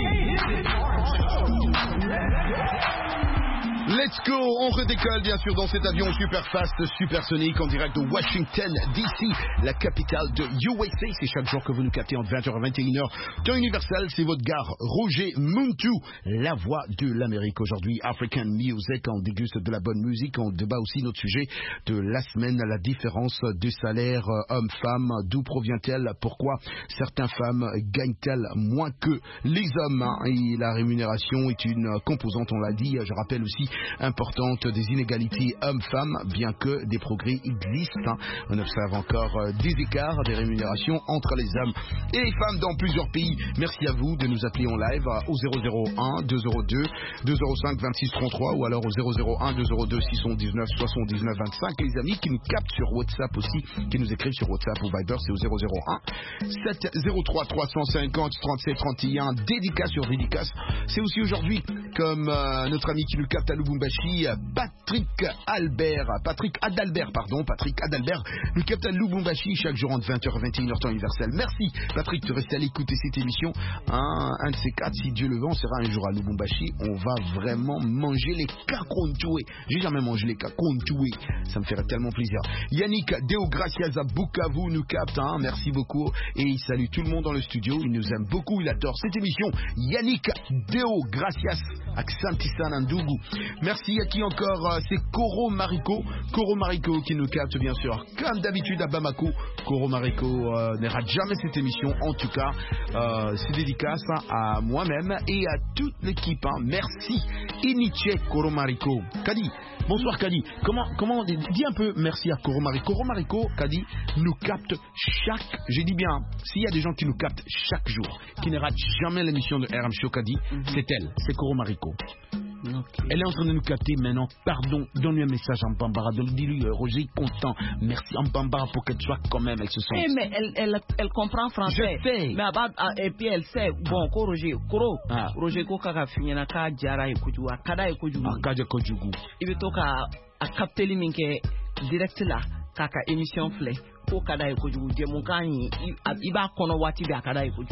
Speaker 6: Let's go, on redécolle bien sûr dans cet avion super fast, supersonique en direct de Washington D C, la capitale de U S A. C'est chaque jour que vous nous captez entre vingt heures et vingt et une heures. Temps universel, c'est votre gare Roger Muntu, la voix de l'Amérique. Aujourd'hui, African Music, on déguste de la bonne musique, on débat aussi notre sujet de la semaine, la différence de salaire homme-femme, d'où provient-elle, pourquoi certaines femmes gagnent-elles moins que les hommes, hein, et la rémunération est une composante, on l'a dit, je rappelle aussi, importante des inégalités hommes-femmes, bien que des progrès existent. Hein. On observe encore euh, des écarts, des rémunérations entre les hommes et les femmes dans plusieurs pays. Merci à vous de nous appeler en live au zéro zéro un deux zéro deux deux zéro cinq vingt-six trente-trois ou alors au zéro zéro un deux zéro deux six cent dix-neuf soixante-dix-neuf vingt-cinq. Et les amis qui nous captent sur WhatsApp aussi, qui nous écrivent sur WhatsApp ou Viber, c'est au zéro zéro un sept zéro trois trois cent cinquante trente-sept trente et un. Dédicace sur dédicace. C'est aussi aujourd'hui, comme euh, notre ami qui nous capte à Lubumbashi, Patrick Albert, Patrick Adalbert, pardon, Patrick Adalbert, nous capte à Lubumbashi chaque jour entre vingt heures et vingt et une heures temps universel. Merci Patrick de rester à l'écouter cette émission. Un, un de ces quatre, si Dieu le veut, on sera un jour à Lubumbashi. On va vraiment manger les kakontoué. J'ai jamais mangé les kakontoué. Ça me ferait tellement plaisir. Yannick Deo Gracias à Bukavu nous capte. Hein. Merci beaucoup. Et il salue tout le monde dans le studio. Il nous aime beaucoup. Il adore cette émission. Yannick Deo Gracias à Xantissa Ndougou. Merci à qui encore? C'est Koro Mariko. Koro Mariko qui nous capte bien sûr. Comme d'habitude à Bamako. Koro Mariko euh, ne rate jamais cette émission. En tout cas, euh, c'est dédicace hein, à moi-même et à toute l'équipe. Hein. Merci. Iniche Koro Mariko. Kadi. Bonsoir Kadi. Comment, comment, dis un peu merci à Koro Mariko. Koro Mariko, Kadi, nous capte chaque, j'ai dit bien, s'il y a des gens qui nous captent chaque jour, qui ne ratent jamais l'émission de R M Show Kadi, mm-hmm. c'est elle, c'est Koro Mariko. Okay. Elle est en train de nous capter maintenant. Pardon, donne-lui un message en Bambara. Dis-lui, euh, Roger est content. Merci en Bambara pour qu'elle soit quand même avec ce son.
Speaker 16: Eh, mais elle, elle, elle comprend français.
Speaker 6: Je sais.
Speaker 16: Mais about, et puis elle sait. Bon, ko Roger, Koro. Ah. Roger, ko kaka finyana ka jara ekuju, akada ekuju.
Speaker 6: Akada ekuju.
Speaker 16: Il veut toka a capter li minke direct là, kaka émission flé. Ko kada ekuju, je mukani, iba kono wati be akada ekuju.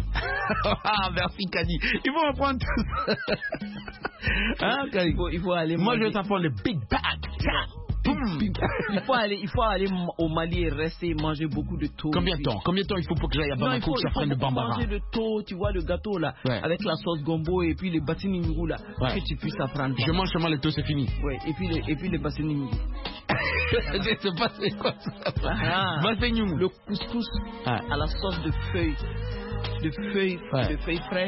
Speaker 6: Ah, merci Kadi. Il faut apprendre tout ça. Hein, Kadi?
Speaker 16: Il faut, il faut aller.
Speaker 6: Moi, manger. Je veux t'apprendre le big bag.
Speaker 16: Il faut aller, il faut aller au Mali et rester manger beaucoup de thon.
Speaker 6: Combien de temps? Combien de temps il faut pour que j'aille à Bamako que j'apprenne le bambara?
Speaker 16: Manger le thon, tu vois le gâteau là, ouais. Avec la sauce gombo et puis les bassini mingou là, ouais. Que tu puisses apprendre.
Speaker 6: Je mange seulement le thon, c'est fini.
Speaker 16: Ouais, et puis les, et puis les bassini mingou.
Speaker 6: Je sais pas c'est quoi ça.
Speaker 16: Ah, le couscous ah. À la sauce de feuilles, de feuilles, ouais. De feuilles fraîches.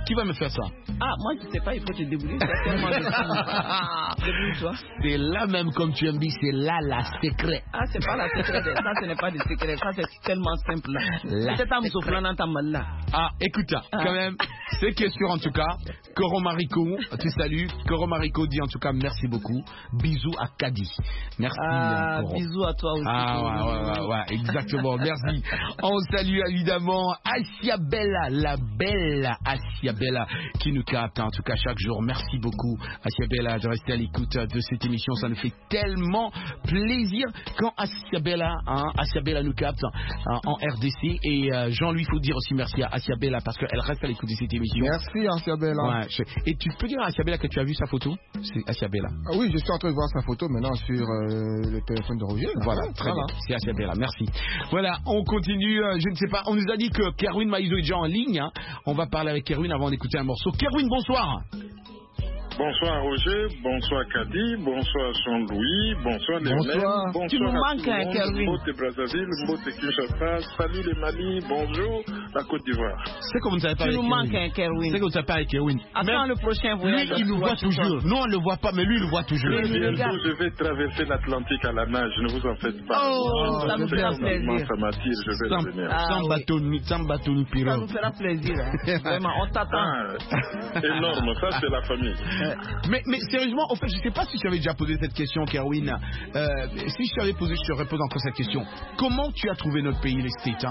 Speaker 6: Qui va me faire ça?
Speaker 16: Ah, moi je sais pas, il faut te débrouiller. Débrouille-toi.
Speaker 6: C'est là même comme tu aimes dire, c'est là la secret.
Speaker 16: Ah, c'est pas la secret, ça ce n'est pas des secrets, ça c'est tellement simple là. C'est un soufflant dans ta main là.
Speaker 6: Ah, écoute, quand même, ce qui est sûr en tout cas, Koro Mariko, tu salues. Koro Mariko dit en tout cas merci beaucoup. Bisous à Kadi. Merci.
Speaker 16: Ah,
Speaker 6: Koro.
Speaker 16: bisous à toi aussi.
Speaker 6: Ah, ouais, ouais, ouais, ouais, exactement, merci. On salue évidemment Asia Bella, la belle Asia Bella qui nous capte en tout cas chaque jour. Merci beaucoup Asia Bella de rester à l'écoute de cette émission. Ça nous fait tellement plaisir quand Asia Bella, hein, Asia Bella nous capte hein, en R D C. Et euh, Jean-Louis, il faut dire aussi merci à Asia Bella parce qu'elle reste à l'écoute de cette émission.
Speaker 8: Merci Asia Bella.
Speaker 6: Ouais, je... Et tu peux dire à Asia Bella que tu as vu sa photo? C'est Asia Bella.
Speaker 8: Ah oui, je suis en train de voir sa photo maintenant sur euh, le téléphone de Roger. Là.
Speaker 6: Voilà, très
Speaker 8: voilà.
Speaker 6: bien. C'est Asia Bella, merci. Voilà, on continue. Euh, je ne sais pas, on nous a dit que Kerwin Maïzo est déjà en ligne. Hein. On va parler avec Kerwin avant d'écouter un morceau. Kerwin, bonsoir.
Speaker 17: Bonsoir Roger, bonsoir Kadi, bonsoir Jean-Louis, bonsoir Léonel, bonsoir
Speaker 16: tu nous manques un Kerwin.
Speaker 17: Mbote Brazzaville, Mbote Kinshasa, salut les Mali, bonjour la Côte d'Ivoire.
Speaker 6: C'est comme ça pas
Speaker 16: Tu
Speaker 6: avec
Speaker 16: nous manques un Kerwin.
Speaker 6: C'est comme ça pas avec Kerwin.
Speaker 16: Attends le prochain voyage.
Speaker 6: Lui, il nous voit toujours. Nous, on ne le voit pas, mais lui, il le voit toujours.
Speaker 17: Bientôt, je vais traverser l'Atlantique à la nage, ne vous en faites pas.
Speaker 16: Oh, ça nous fera plaisir.
Speaker 17: Ça m'attire, je vais
Speaker 6: sans,
Speaker 17: revenir.
Speaker 16: Ah,
Speaker 6: sans
Speaker 16: oui.
Speaker 6: bateau, sans bateau, ni pirogue.
Speaker 16: Ça nous fera plaisir. Hein. Vraiment, on t'attend.
Speaker 17: Ah, énorme, ça c'est la famille.
Speaker 6: Mais, mais sérieusement, au fait, je ne sais pas si je t'avais déjà posé cette question, Kerwin. Euh, si je t'avais posé, je te repose encore cette question. Comment tu as trouvé notre pays, les States, hein?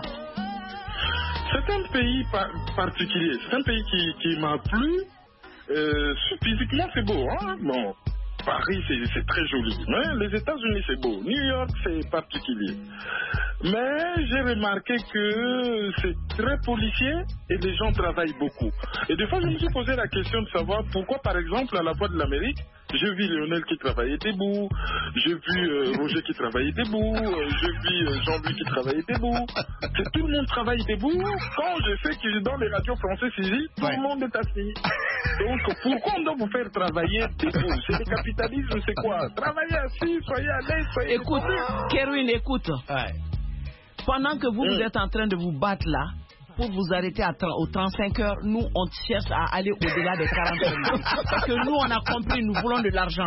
Speaker 17: C'est un pays par particulier. C'est un pays qui, qui m'a plu. Euh, physiquement, c'est beau. Hein? Bon, Paris, c'est très joli. Mais les États-Unis, c'est beau. New York, c'est particulier. Mais j'ai remarqué que c'est très policier et les gens travaillent beaucoup. Et des fois, je me suis posé la question de savoir pourquoi, par exemple, à la Voix de l'Amérique, j'ai vu Lionel qui travaillait debout, j'ai vu euh, Roger qui travaillait debout, euh, j'ai vu euh, Jean-Louis qui travaillait debout. C'est tout le monde travaille debout. Quand je sais que dans les radios françaises ici, tout ouais. le monde est assis. Donc, pourquoi on doit vous faire travailler debout? C'est le capitalisme, c'est quoi? Travaillez assis, soyez à l'aise, soyez...
Speaker 16: Écoute, Kerwin, écoute. Ouais. Pendant que vous, mmh. vous êtes en train de vous battre là, pour vous arrêter à aux trente-cinq heures, nous, on cherche à aller au-delà des quarante heures. Parce que nous, on a compris, nous voulons de l'argent.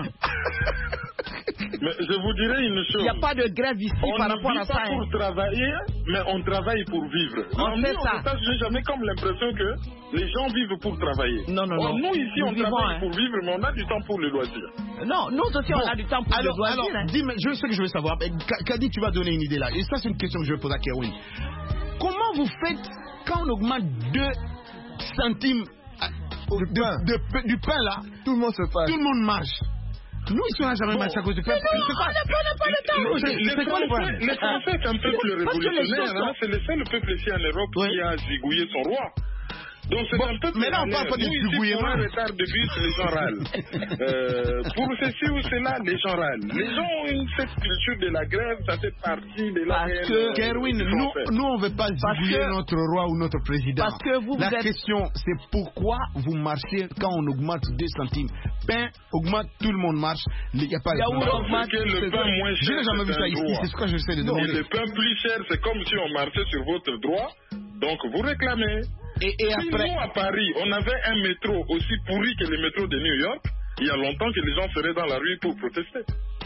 Speaker 17: Mais je vous dirais une chose.
Speaker 16: Il n'y a pas de grève ici
Speaker 17: on
Speaker 16: par rapport à ça.
Speaker 17: On ne vit pas pour travailler, mais on travaille pour vivre.
Speaker 16: On fait ça.
Speaker 17: Je n'ai jamais comme l'impression que les gens vivent pour travailler.
Speaker 16: Non, non,
Speaker 17: or,
Speaker 16: non.
Speaker 17: Nous, ici,
Speaker 16: nous
Speaker 17: on
Speaker 16: vivons,
Speaker 17: travaille
Speaker 16: hein.
Speaker 17: pour vivre, mais on a du temps pour le loisir.
Speaker 16: Non, nous aussi, bon. on a du temps pour
Speaker 6: alors,
Speaker 16: le loisir.
Speaker 6: Alors,
Speaker 16: hein.
Speaker 6: dis, je sais que je veux savoir. Kadi, tu vas donner une idée là. Et ça, c'est une question que je vais poser à Kerwin. Comment vous faites quand on augmente deux centimes de, de, de, du pain là?
Speaker 8: Tout le monde se passe.
Speaker 6: Tout le monde marche. Nous, ici, on n'a jamais marché à cause du pain.
Speaker 16: On n'a pas le temps.
Speaker 17: C'est quoi le problème? Les Français, c'est un peuple révolutionnaire. C'est le seul peuple ici en Europe qui a zigouillé son roi. Donc c'est bon, un peu
Speaker 6: mais là on parle pas de zigouillement.
Speaker 17: Pour un retard de bus, les gens râlent. euh, pour ceci ou cela, les gens râlent. Les gens ont une cette culture de la grève, ça fait partie de la
Speaker 6: Parce que, Kerwin, nous, nous on ne veut pas zigouiller notre roi ou notre président.
Speaker 16: Parce que vous,
Speaker 6: la
Speaker 16: vous êtes...
Speaker 6: question, c'est pourquoi vous marchez quand on augmente deux centimes. Pain augmente, tout le monde marche. Il n'y a pas de
Speaker 17: augmente. Le pain moins cher,
Speaker 6: je n'ai jamais vu ça ici, c'est ce que j'essaie de demander.
Speaker 17: Le pain plus cher, c'est comme si on marchait sur votre droit, donc vous réclamez.
Speaker 6: Et, et
Speaker 17: si
Speaker 6: après...
Speaker 17: nous, à Paris, on avait un métro aussi pourri que le métro de New York, il y a longtemps que les gens seraient dans la rue pour protester.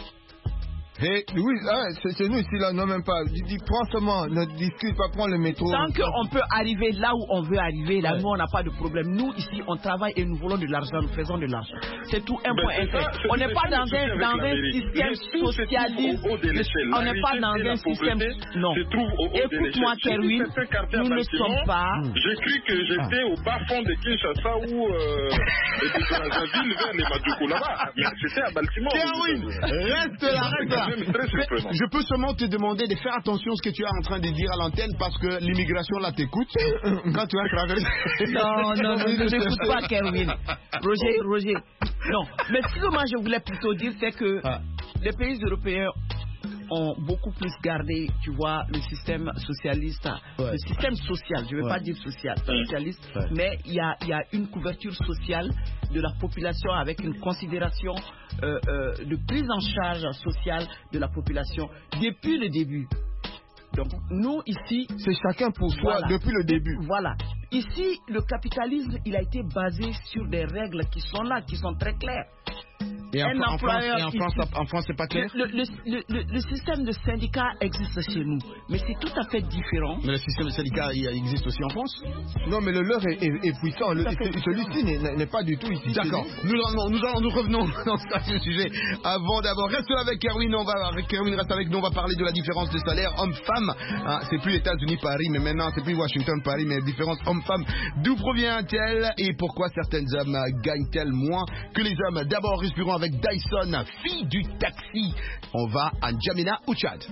Speaker 8: Hey, oui, hein, c'est nous ici, là, non, même pas. Dis, dis, prends seulement, ne discute pas, prends le métro.
Speaker 16: Tant qu'on peut arriver là où on veut arriver, là, ouais. nous, on n'a pas de problème. Nous, ici, on travaille et nous voulons de l'argent, nous faisons de l'argent. C'est tout un ben point intérêt. On n'est pas dans un, dans un système socialiste. On n'est pas dans un système. Non. Écoute-moi, Kerwin, nous ne sommes pas.
Speaker 17: J'ai cru que j'étais au bas fond de Kinshasa ou de la ville vers les Madjoukou là-bas. Mais c'était à Baltimore.
Speaker 6: Kerwin, reste là, reste là. Je peux seulement te demander de faire attention à ce que tu es en train de dire à l'antenne parce que l'immigration là t'écoute quand tu vas traverser.
Speaker 16: Non, non, ne t'écoute pas, Kerwin. Roger, Roger. Non, mais ce que moi je voulais plutôt dire, c'est que ah. les pays européens ont beaucoup plus gardé, tu vois, le système socialiste, ouais. le système social, je ne veux ouais. pas dire social, socialiste, ouais. mais il y a, y a une couverture sociale de la population avec une considération euh, euh, de prise en charge sociale de la population depuis le début. Donc, nous, ici...
Speaker 8: C'est chacun pour soi voilà. depuis le début.
Speaker 16: Voilà. Ici, le capitalisme, il a été basé sur des règles qui sont là, qui sont très claires.
Speaker 6: Et en,
Speaker 16: Un
Speaker 6: en,
Speaker 16: employeur
Speaker 6: France, et en, France, en France, c'est pas clair.
Speaker 16: Le, le, le, le, le système de syndicat existe chez nous, mais c'est tout à fait différent.
Speaker 6: Mais le système de syndicat il existe aussi en France?
Speaker 8: Non, mais le leur est, est, est puissant. Le, celui-ci n'est, n'est pas du tout ici.
Speaker 6: D'accord. Nous, nous, nous, allons, nous revenons dans ce sujet. Avant d'abord, reste là avec Erwin. On va, Erwin reste avec nous. On va parler de la différence des salaires hommes-femmes. Hein, c'est plus États-Unis Paris, mais maintenant c'est plus Washington Paris, mais différence hommes-femmes. D'où provient-elle et pourquoi certaines hommes gagnent-elles moins que les hommes? D'abord, respirons avec Dyson, fille du taxi. On va à N'Djamena au Tchad.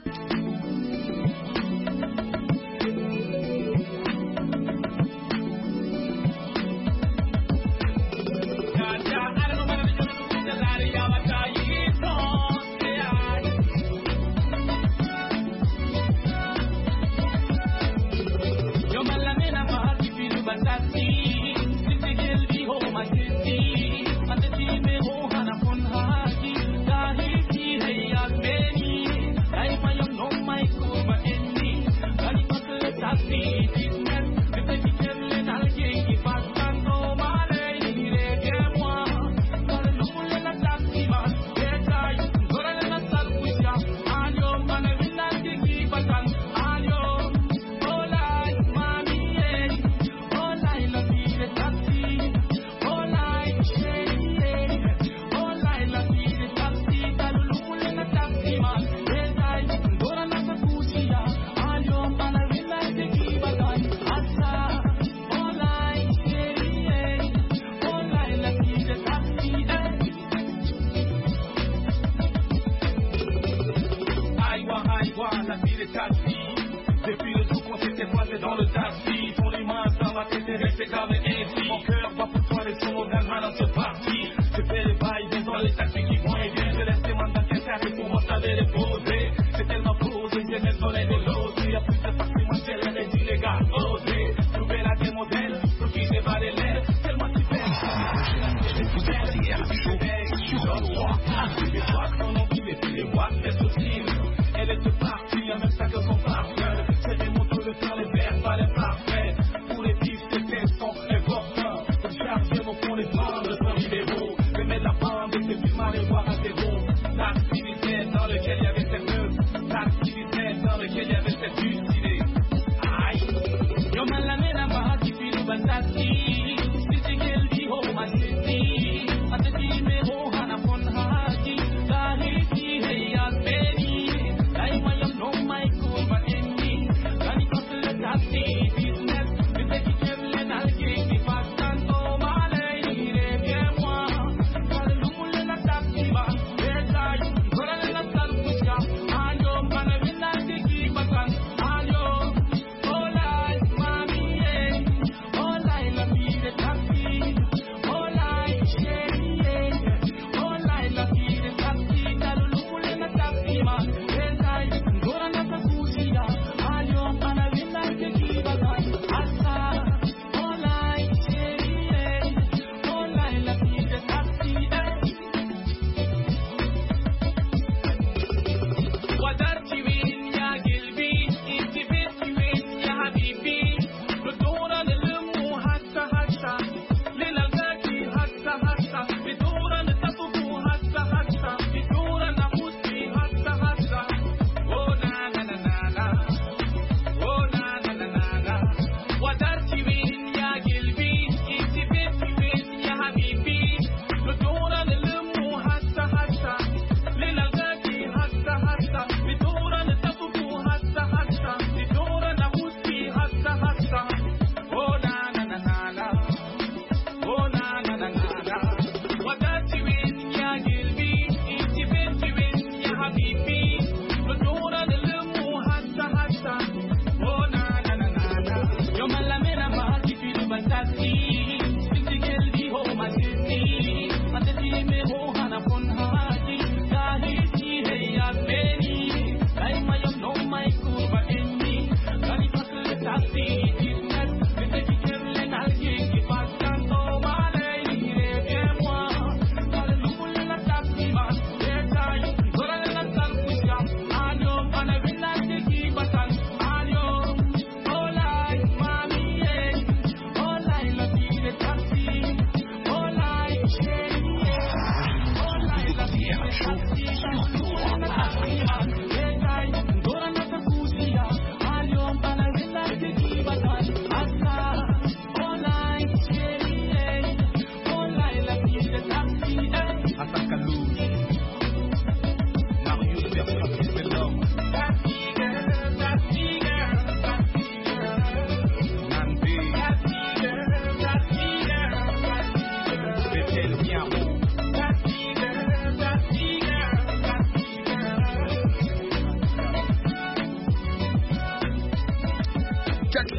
Speaker 13: Depuis le jour qu'on s'était croisé dans le taxi, ton image dans ma tête est restée gravée ainsi. Mon cœur bat pour toi les sons d'un mal dans ce parti. Je fais les bails, viens dans les taxis qui vont et viennent. Je laisse tes mains dans tes carrés pour m'installer les poser. C'est tellement posé, j'ai mes soleils de l'eau. Il y a plus de taxis, moi j'ai l'air illégal. Osez, trouver la démodèle, pour qui j'ai pas les lèvres. Tellement tu fais. Vous écoutez R M Show sur le droit. Active les boîtes, on oublie et puis les boîtes, c'est possible. Elle est partie, y'a même ça que son parfum. C'est des motos de faire les verts, pas les parfaits. Pour les pistes, les tests sont importants. Comme charger mon fond, les prendre, sans idée.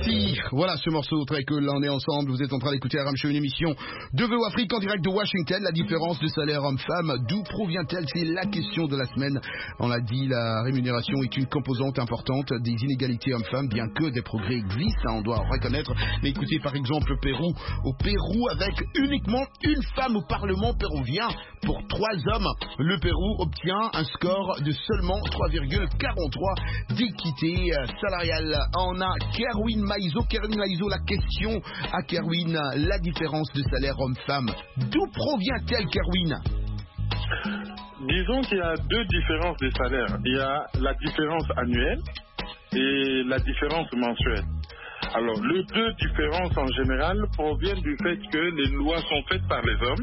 Speaker 6: Party. Voilà ce morceau très cool. Là, on est ensemble. Vous êtes en train d'écouter R M Show, une émission de V O Afrique en direct de Washington. La différence de salaire homme-femme, d'où provient-elle? C'est la question de la semaine. On l'a dit, la rémunération est une composante importante des inégalités hommes-femmes, bien que des progrès existent, hein, on doit reconnaître. Mais écoutez, par exemple, le Pérou. Au Pérou, avec uniquement une femme au Parlement péruvien pour trois hommes, le Pérou obtient un score de seulement trois virgule quarante-trois d'équité salariale. On a Kerwin Maizo. Kerwin Maizo, la question à Kerwin, la différence de salaire homme-femme. D'où provient-elle, Kerwin?
Speaker 17: Disons qu'il y a deux différences de salaire. Il y a la différence annuelle et la différence mensuelle. Alors, les deux différences en général proviennent du fait que les lois sont faites par les hommes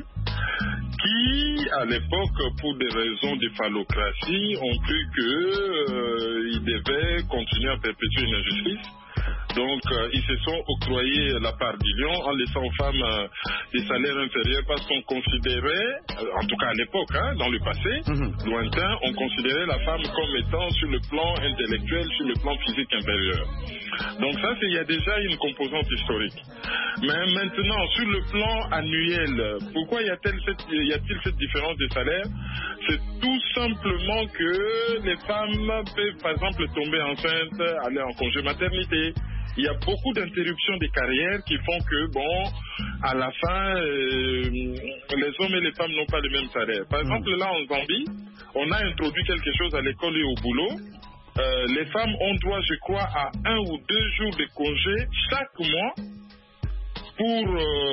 Speaker 17: qui, à l'époque, pour des raisons de phallocratie, ont cru qu'ils euh, devaient continuer à perpétuer une injustice. Donc, euh, ils se sont octroyés la part du lion en laissant aux femmes euh, des salaires inférieurs parce qu'on considérait, euh, en tout cas à l'époque, hein, dans le passé, mm-hmm. lointain, on considérait la femme comme étant sur le plan intellectuel, sur le plan physique inférieur. Donc ça, il y a déjà une composante historique. Mais maintenant, sur le plan annuel, pourquoi y a-t-il cette, y a-t-il cette différence de salaire? C'est tout simplement que les femmes peuvent, par exemple, tomber enceintes, aller en congé maternité. Il y a beaucoup d'interruptions des carrières qui font que, bon, à la fin, euh, les hommes et les femmes n'ont pas le même salaire. Par exemple, là, en Zambie, on a introduit quelque chose à l'école et au boulot. Euh, les femmes ont droit, je crois, à un ou deux jours de congé chaque mois pour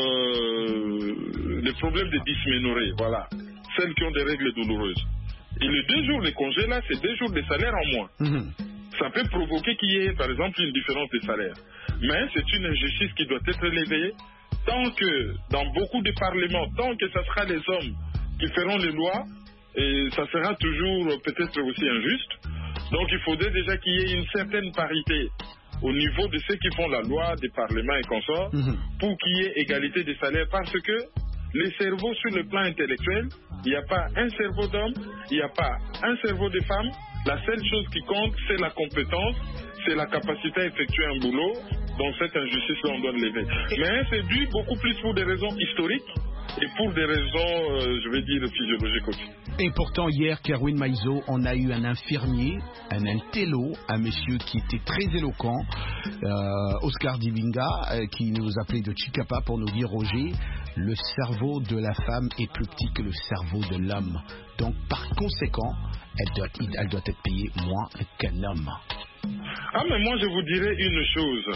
Speaker 17: euh, les problèmes de dysménorrhée, voilà, celles qui ont des règles douloureuses. Et les deux jours de congé, là, c'est deux jours de salaire en moins. Mmh. Ça peut provoquer qu'il y ait, par exemple, une différence de salaire. Mais c'est une injustice qui doit être élevée tant que, dans beaucoup de parlements, tant que ce sera les hommes qui feront les lois, et ça sera toujours peut-être aussi injuste. Donc il faudrait déjà qu'il y ait une certaine parité au niveau de ceux qui font la loi, des parlements et consorts, mmh. pour qu'il y ait égalité des salaires. Parce que les cerveaux sur le plan intellectuel, il n'y a pas un cerveau d'homme, il n'y a pas un cerveau de femme. La seule chose qui compte, c'est la compétence, c'est la capacité à effectuer un boulot. Donc cette injustice-là, on doit le lever. Mais c'est dû beaucoup plus pour des raisons historiques et pour des raisons, euh, je vais dire, physiologiques aussi.
Speaker 6: Et pourtant, hier, Kerwin Maizo, on a eu un infirmier, un intello, un monsieur qui était très éloquent, euh, Oscar Dibinga, euh, qui nous appelait de Chicapa pour nous dire, Roger, le cerveau de la femme est plus petit que le cerveau de l'homme. Donc, par conséquent, elle doit, elle doit être payée moins qu'un homme.
Speaker 17: Ah, mais moi, je vous dirais une chose.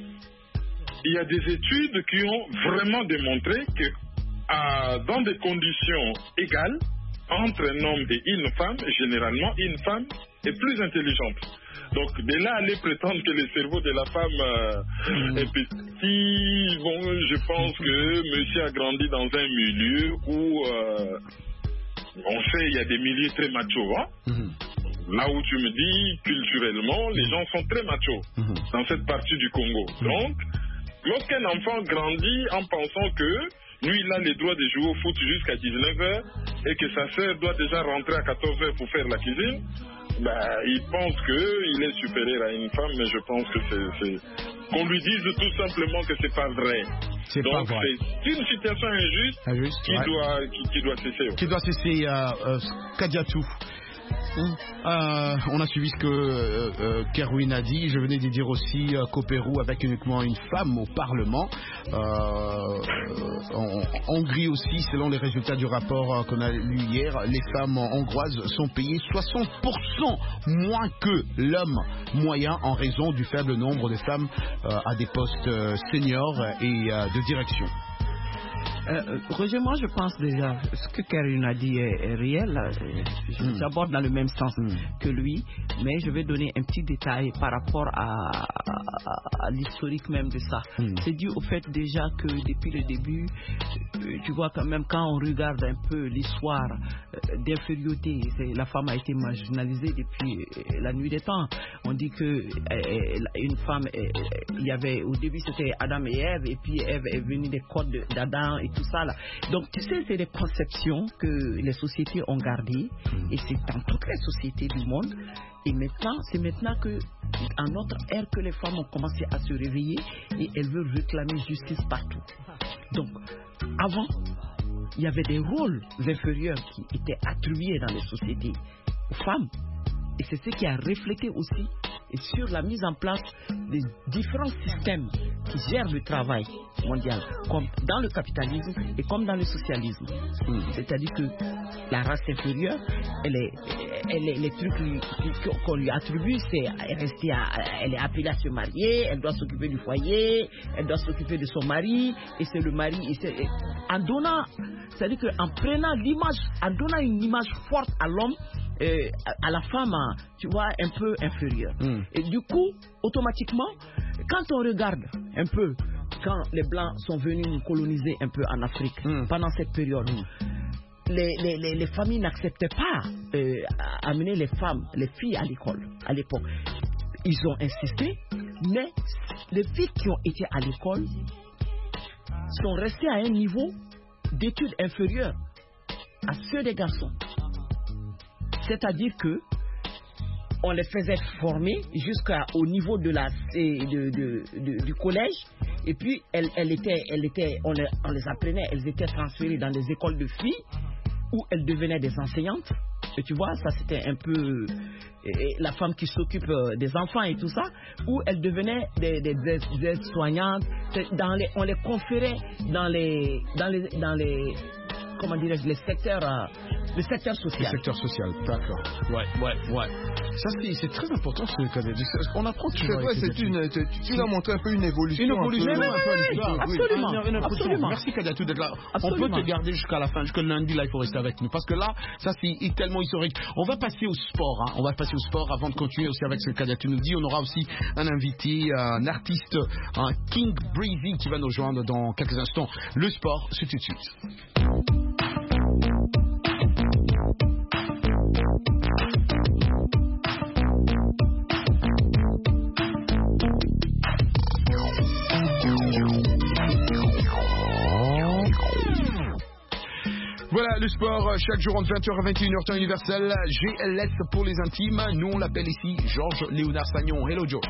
Speaker 17: Il y a des études qui ont vraiment démontré que à, dans des conditions égales, entre un homme et une femme, généralement, une femme est plus intelligente. Donc, de là, aller prétendre que le cerveau de la femme euh, mmh. est petit, bon, je pense que monsieur a grandi dans un milieu où, euh, on sait, il y a des milieux très machos, hein? Mmh. Là où tu me dis, culturellement, les gens sont très machos mmh. dans cette partie du Congo. Mmh. Donc, lorsqu'un enfant grandit en pensant que lui, il a le droit de jouer au foot jusqu'à dix-neuf heures et que sa sœur doit déjà rentrer à quatorze heures pour faire la cuisine, bah, il pense qu'il est supérieur à une femme, mais je pense que c'est... c'est... qu'on lui dise tout simplement que c'est pas vrai.
Speaker 6: C'est
Speaker 17: Donc,
Speaker 6: pas vrai.
Speaker 17: c'est une situation injuste, injuste qui, ouais. doit, qui, qui doit cesser.
Speaker 6: Qui doit cesser, euh, euh, Kadiatou. Euh, on a suivi ce que euh, euh, Kerwin a dit. Je venais de dire aussi euh, qu'au Pérou, avec uniquement une femme au Parlement, euh, en, en Hongrie aussi, selon les résultats du rapport euh, qu'on a lu hier, les femmes hongroises sont payées soixante pour cent moins que l'homme moyen en raison du faible nombre de femmes euh, à des postes euh, seniors et euh, de direction.
Speaker 16: Euh, Roger, moi je pense déjà ce que Kerwin a dit est, est réel. Je mm. j'aborde dans le même sens mm. que lui, mais je vais donner un petit détail par rapport à, à, à l'historique même de ça. Mm. C'est dû au fait déjà que depuis le début, tu vois quand même quand on regarde un peu l'histoire d'infériorité, la femme a été marginalisée depuis la nuit des temps. On dit que une femme, il y avait au début c'était Adam et Ève, et puis Ève est venue des codes d'Adam et tout ça là. Donc tu sais, c'est des conceptions que les sociétés ont gardées, et c'est dans toutes les sociétés du monde. Et maintenant, c'est maintenant que à notre ère que les femmes ont commencé à se réveiller et elles veulent réclamer justice partout. Donc, avant, il y avait des rôles inférieurs qui étaient attribués dans les sociétés aux femmes. Et c'est ce qui a reflété aussi et sur la mise en place des différents systèmes qui gèrent le travail mondial, comme dans le capitalisme et comme dans le socialisme. Mmh. C'est-à-dire que la race inférieure, elle est, elle est, les trucs lui, qu'on lui attribue, c'est rester à, elle est appelée à se marier, elle doit s'occuper du foyer, elle doit s'occuper de son mari, et c'est le mari. Et c'est, et en donnant, c'est-à-dire qu'en prenant l'image, en donnant une image forte à l'homme, Euh, à la femme, tu vois, un peu inférieure. Mm. Et du coup, automatiquement, quand on regarde un peu, quand les Blancs sont venus nous coloniser un peu en Afrique, mm. pendant cette période, mm. les, les, les, les familles n'acceptaient pas euh, amener les femmes, les filles à l'école, à l'époque. Ils ont insisté, mais les filles qui ont été à l'école sont restées à un niveau d'études inférieur à ceux des garçons. C'est-à-dire que on les faisait former jusqu'au niveau de la, de, de, de, du collège, et puis elles, elles étaient, elles étaient, on, les, on les apprenait, elles étaient transférées dans des écoles de filles où elles devenaient des enseignantes. Et tu vois, ça c'était un peu et la femme qui s'occupe des enfants et tout ça, où elles devenaient des, des, des aides-soignantes. Dans les, on les conférait dans les, dans les, dans les comment dirais-je, les secteurs, euh, le secteur social.
Speaker 6: Le secteur social, d'accord. Ouais, ouais, ouais. Ça, c'est, c'est très important ce que tu as dit. On apprend toujours.
Speaker 8: C'est vrai, c'est une, tu, tu nous as montré un peu une évolution.
Speaker 6: Une évolution,
Speaker 8: un peu,
Speaker 6: oui, oui, oui, oui,
Speaker 8: absolument.
Speaker 6: Oui. Une, une
Speaker 8: absolument.
Speaker 6: Merci Kadiatou d'être là.
Speaker 8: Absolument.
Speaker 6: On peut te garder jusqu'à la fin, jusqu'à lundi, là, il faut rester avec nous. Parce que là, ça, c'est tellement historique. On va passer au sport, hein. On va passer au sport avant de continuer aussi avec ce que Kadiatou nous dit. On aura aussi un invité, un artiste, un King Breezy qui va nous rejoindre dans quelques instants. Le sport, c'est tout de suite. Voilà le sport, chaque jour entre vingt heures et vingt et une heures temps universel. G L S pour les intimes. Nous on l'appelle ici Georges Léonard Sagnon. Hello George.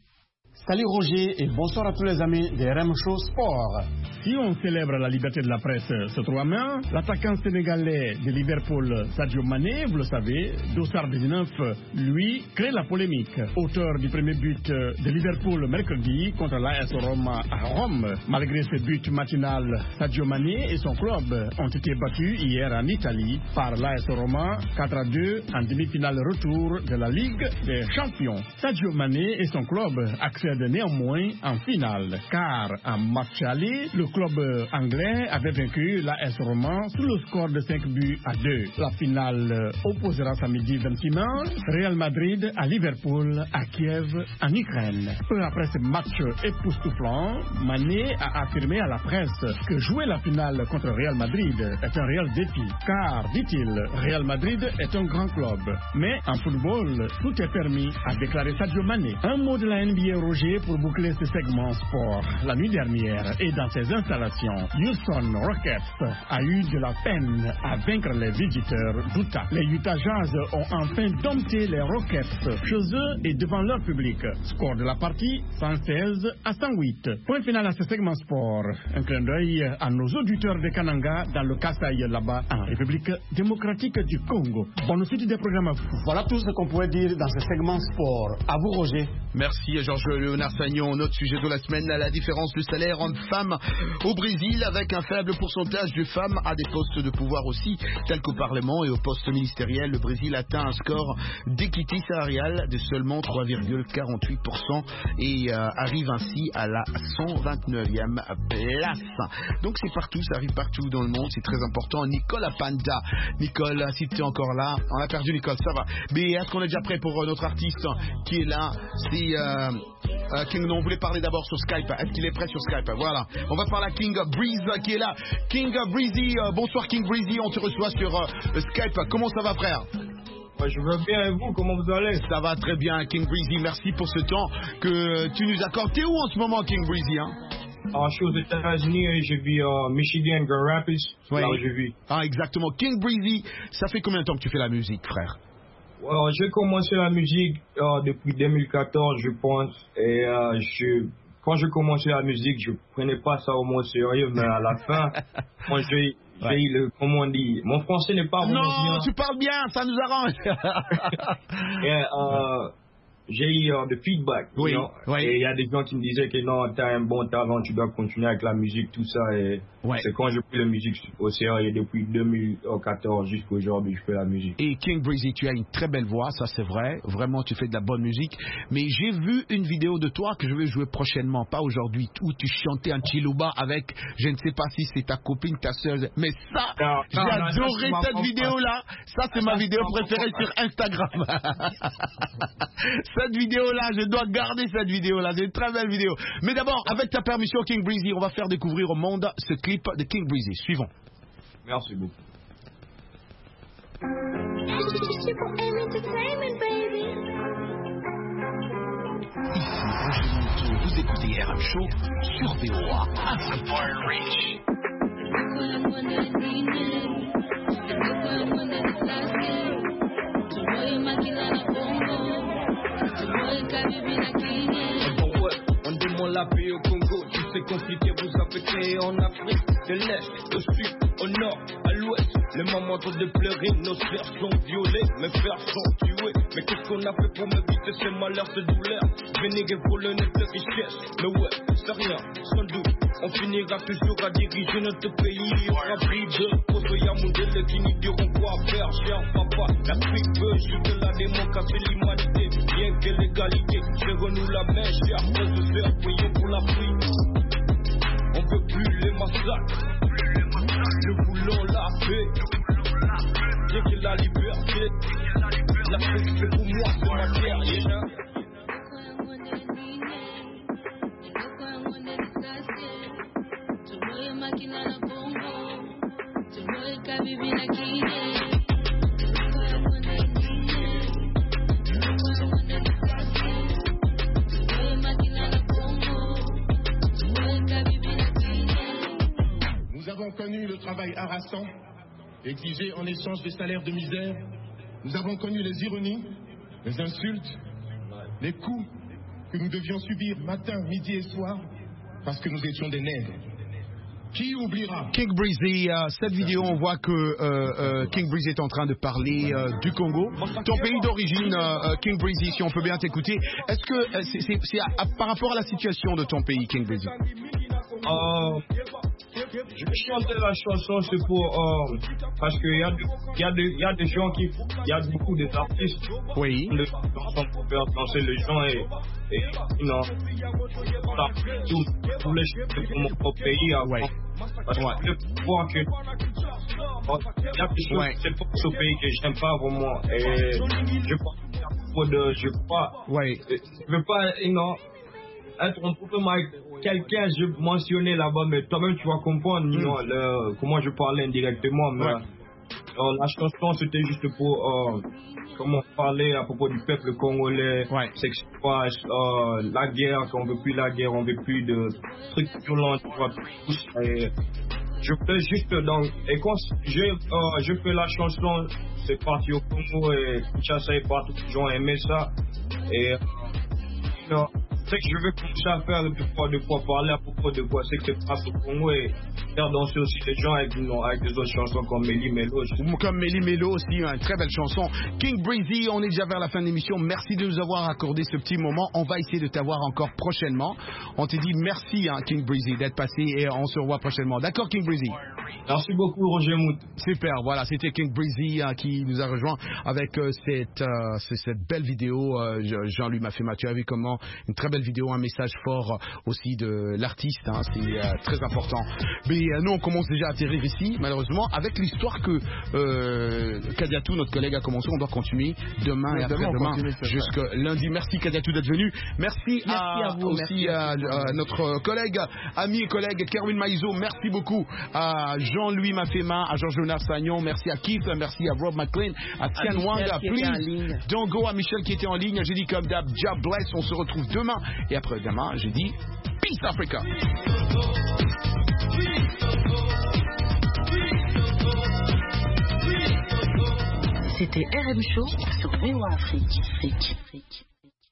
Speaker 18: Salut Roger et bonsoir à tous les amis de R M Show Sport.
Speaker 19: Si on célèbre la liberté de la presse ce trois mai, l'attaquant sénégalais de Liverpool, Sadio Mané, vous le savez, dossard dix-neuf, lui, crée la polémique. Auteur du premier but de Liverpool mercredi contre l'A S Roma à Rome. Malgré ce but matinal, Sadio Mané et son club ont été battus hier en Italie par l'A S Roma quatre à deux en demi-finale retour de la Ligue des Champions. Sadio Mané et son club accèdent néanmoins en finale, car en match aller, le club anglais avait vaincu l'A S Roma sous le score de cinq buts à deux. La finale opposera samedi vingt-six mars Real Madrid à Liverpool à Kiev en Ukraine. Peu après ce match époustouflant, Mané a affirmé à la presse que jouer la finale contre Real Madrid est un réel défi, car, dit-il, Real Madrid est un grand club. Mais en football, tout est permis, a déclaré Sadio Mané. Un mot de la N B A, Roger, pour boucler ce segment sport. La nuit dernière et dans ses installations, Houston Rockets a eu de la peine à vaincre les visiteurs d'Utah. Les Utah Jazz ont enfin dompté les Rockets chez eux et devant leur public. Score de la partie cent seize à cent huit. Point final à ce segment sport. Un clin d'œil à nos auditeurs de Kananga dans le Kasaï là-bas en République démocratique du Congo. Bonne suite des programmes.
Speaker 18: Voilà tout ce qu'on pouvait dire dans ce segment sport. À vous Roger.
Speaker 6: Merci Georges Léonard Sagnon. Notre sujet de la semaine, la différence de salaire entre femmes au Brésil, avec un faible pourcentage de femmes à des postes de pouvoir aussi, tels qu'au Parlement et au poste ministériel. Le Brésil atteint un score d'équité salariale de seulement trois virgule quarante-huit pour cent et euh, arrive ainsi à la cent vingt-neuvième place. Donc c'est partout, ça arrive partout dans le monde, c'est très important. Nicole Apanda. Nicole, si tu es encore là, on a perdu Nicole, ça va. Mais est-ce qu'on est déjà prêt pour euh, notre artiste qui est là? C'est euh, euh, King, non, on voulait parler d'abord sur Skype. Est-ce qu'il est prêt sur Skype? Voilà. On va parler à King Breezy qui est là. King Breezy, euh, bonsoir King Breezy, on te reçoit sur euh, Skype. Comment ça va, frère?
Speaker 20: Ouais, je vais bien, et vous, comment vous allez?
Speaker 6: Ça va très bien, King Breezy. Merci pour ce temps que tu nous accordes. T'es où en ce moment, King Breezy, hein?
Speaker 20: Ah, je suis aux États-Unis et je vis à Michigan, Grand Rapids.
Speaker 6: Oui.
Speaker 20: Là où je vis.
Speaker 6: Ah, exactement. King Breezy, ça fait combien de temps que tu fais la musique, frère?
Speaker 20: Alors, j'ai commencé la musique euh, depuis deux mille quatorze, je pense. Et euh, je, quand je commençais la musique, je prenais pas ça au mot sérieux, mais à la fin, quand j'ai, j'ai ouais. le, comment on dit, mon français n'est pas vraiment
Speaker 6: Non,
Speaker 20: bien.
Speaker 6: tu parles bien, ça nous arrange.
Speaker 20: Et, euh, j'ai eu uh, de feedback, oui, you know? Oui. Et il y a des gens qui me disaient que non, tu as un bon talent, tu dois continuer avec la musique, tout ça. Et ouais. c'est quand j'ai pris la musique au sérieux, depuis deux mille quatorze jusqu'à aujourd'hui, je fais la musique.
Speaker 6: Et King Breezy, tu as une très belle voix, ça c'est vrai. Vraiment, tu fais de la bonne musique. Mais j'ai vu une vidéo de toi que je vais jouer prochainement, pas aujourd'hui, où tu chantais un chiluba avec, je ne sais pas si c'est ta copine, ta soeur. Mais ça, non, j'ai non, adoré non, cette vidéo-là. Ça, c'est ma vidéo préférée sur Instagram. Cette vidéo-là, je dois garder cette vidéo-là. C'est une très belle vidéo. Mais d'abord, avec ta permission, King Breezy, on va faire découvrir au monde ce clip de King Breezy. Suivons.
Speaker 20: Merci beaucoup.
Speaker 6: Ici, Roger Monteau, vous écoutez R M Show sur V O A Africa Reach.
Speaker 5: On demande la paix au Congo, tout c'est compliqué, vous avez créé en Afrique, de l'Est, au Sud, au Nord, à l'Ouest. Les mamans ont de pleurer, nos sœurs sont violées, mes frères sont tués. Mais qu'est-ce qu'on a fait pour m'éviter ces malheurs, ces douleurs? Venez pour le net de richesse, mais ouais, c'est rien, sans doute. On finira toujours à diriger notre pays rempli de Kosoya Moundele qui nous diront quoi faire, cher papa. L'Afrique veut juste la démocratie, l'humanité, bien que l'égalité. Serrons-nous la main, chers frères et sœurs, prions pour l'Afrique. On veut plus les massacres, nous voulons la paix, bien que la liberté. L'Afrique c'est pour moi, c'est ma terre, yeah.
Speaker 21: Nous avons connu le travail harassant, exigé en échange des salaires de misère. Nous avons connu les ironies, les insultes, les coups que nous devions subir matin, midi et soir parce que nous étions des nègres. Qui oubliera?
Speaker 6: King Breezy, euh, cette vidéo, on voit que euh, euh, King Breezy est en train de parler euh, du Congo. Ton pays d'origine, euh, King Breezy, si on peut bien t'écouter, est-ce que euh, c'est, c'est, c'est à, à, par rapport à la situation de ton pays, King Breezy?
Speaker 20: Euh, je vais chanter la chanson, c'est pour euh, parce qu'il y a il y a des il y a des gens qui il y a beaucoup d'artistes
Speaker 6: oui
Speaker 20: de chansons pour faire danser les gens et et non tous tous les choses pour mon propre pays avant ouais. Parce que ouais. je peux voir que il y a des choses ouais. c'est pour ce pays que j'aime pas vraiment et je pas de je pas
Speaker 6: ouais
Speaker 20: je veux pas non être un peu mal quelqu'un, je mentionnais là-bas, mais toi-même tu vas comprendre mm. non, le, comment je parlais indirectement. Mais, ouais. euh, la chanson c'était juste pour euh, comment parler à propos du peuple congolais,
Speaker 6: ouais.
Speaker 20: c'est que c'est pas euh, la guerre, qu'on veut plus la guerre, on veut plus de trucs violents, tu vois, tout. Et je fais juste donc, et quand je, euh, je fais la chanson, c'est parti au Congo et Kinshasa et partout, les gens aimaient ça. Et euh, non, c'est que je veux commencer à faire de fois, de fois parler à propos de quoi c'est que c'est pas au Congo et faire danser aussi les gens avec, non, avec des autres chansons comme Méli Mélo.
Speaker 6: Comme Méli Mélo aussi, une très belle chanson. King Breezy, on est déjà vers la fin de l'émission. Merci de nous avoir accordé ce petit moment. On va essayer de t'avoir encore prochainement. On te dit merci, hein, King Breezy, d'être passé et on se revoit prochainement. D'accord, King Breezy?
Speaker 20: Merci beaucoup, Roger Mout.
Speaker 6: Super, voilà, c'était King Breezy hein, qui nous a rejoint avec euh, cette, euh, cette belle vidéo. Euh, Jean-Louis m'a fait Mathieu, vu comment une très belle vidéo, un message fort euh, aussi de l'artiste, hein, c'est euh, très important. Mais euh, nous, on commence déjà à atterrir ici, malheureusement, avec l'histoire que euh, Kadiatou, notre collègue, a commencé. On doit continuer demain et après-demain jusqu'à lundi. Merci Kadiatou d'être venu. Merci,
Speaker 16: merci à, à vous,
Speaker 6: aussi merci à, à, à notre collègue, ami et collègue Kerwin Maïzo. Merci beaucoup à Jean-Louis Mafema, à Georges-Léonard Sagnon. Merci à Keith, merci à Rob McLean, à Tian Wanga. Please, don't go, à Michel qui était en ligne. J'ai dit comme d'hab, job bless. On se retrouve demain et après-demain. J'ai dit Peace Africa.
Speaker 4: C'était R M Show sur V O A Afrique. Afrique.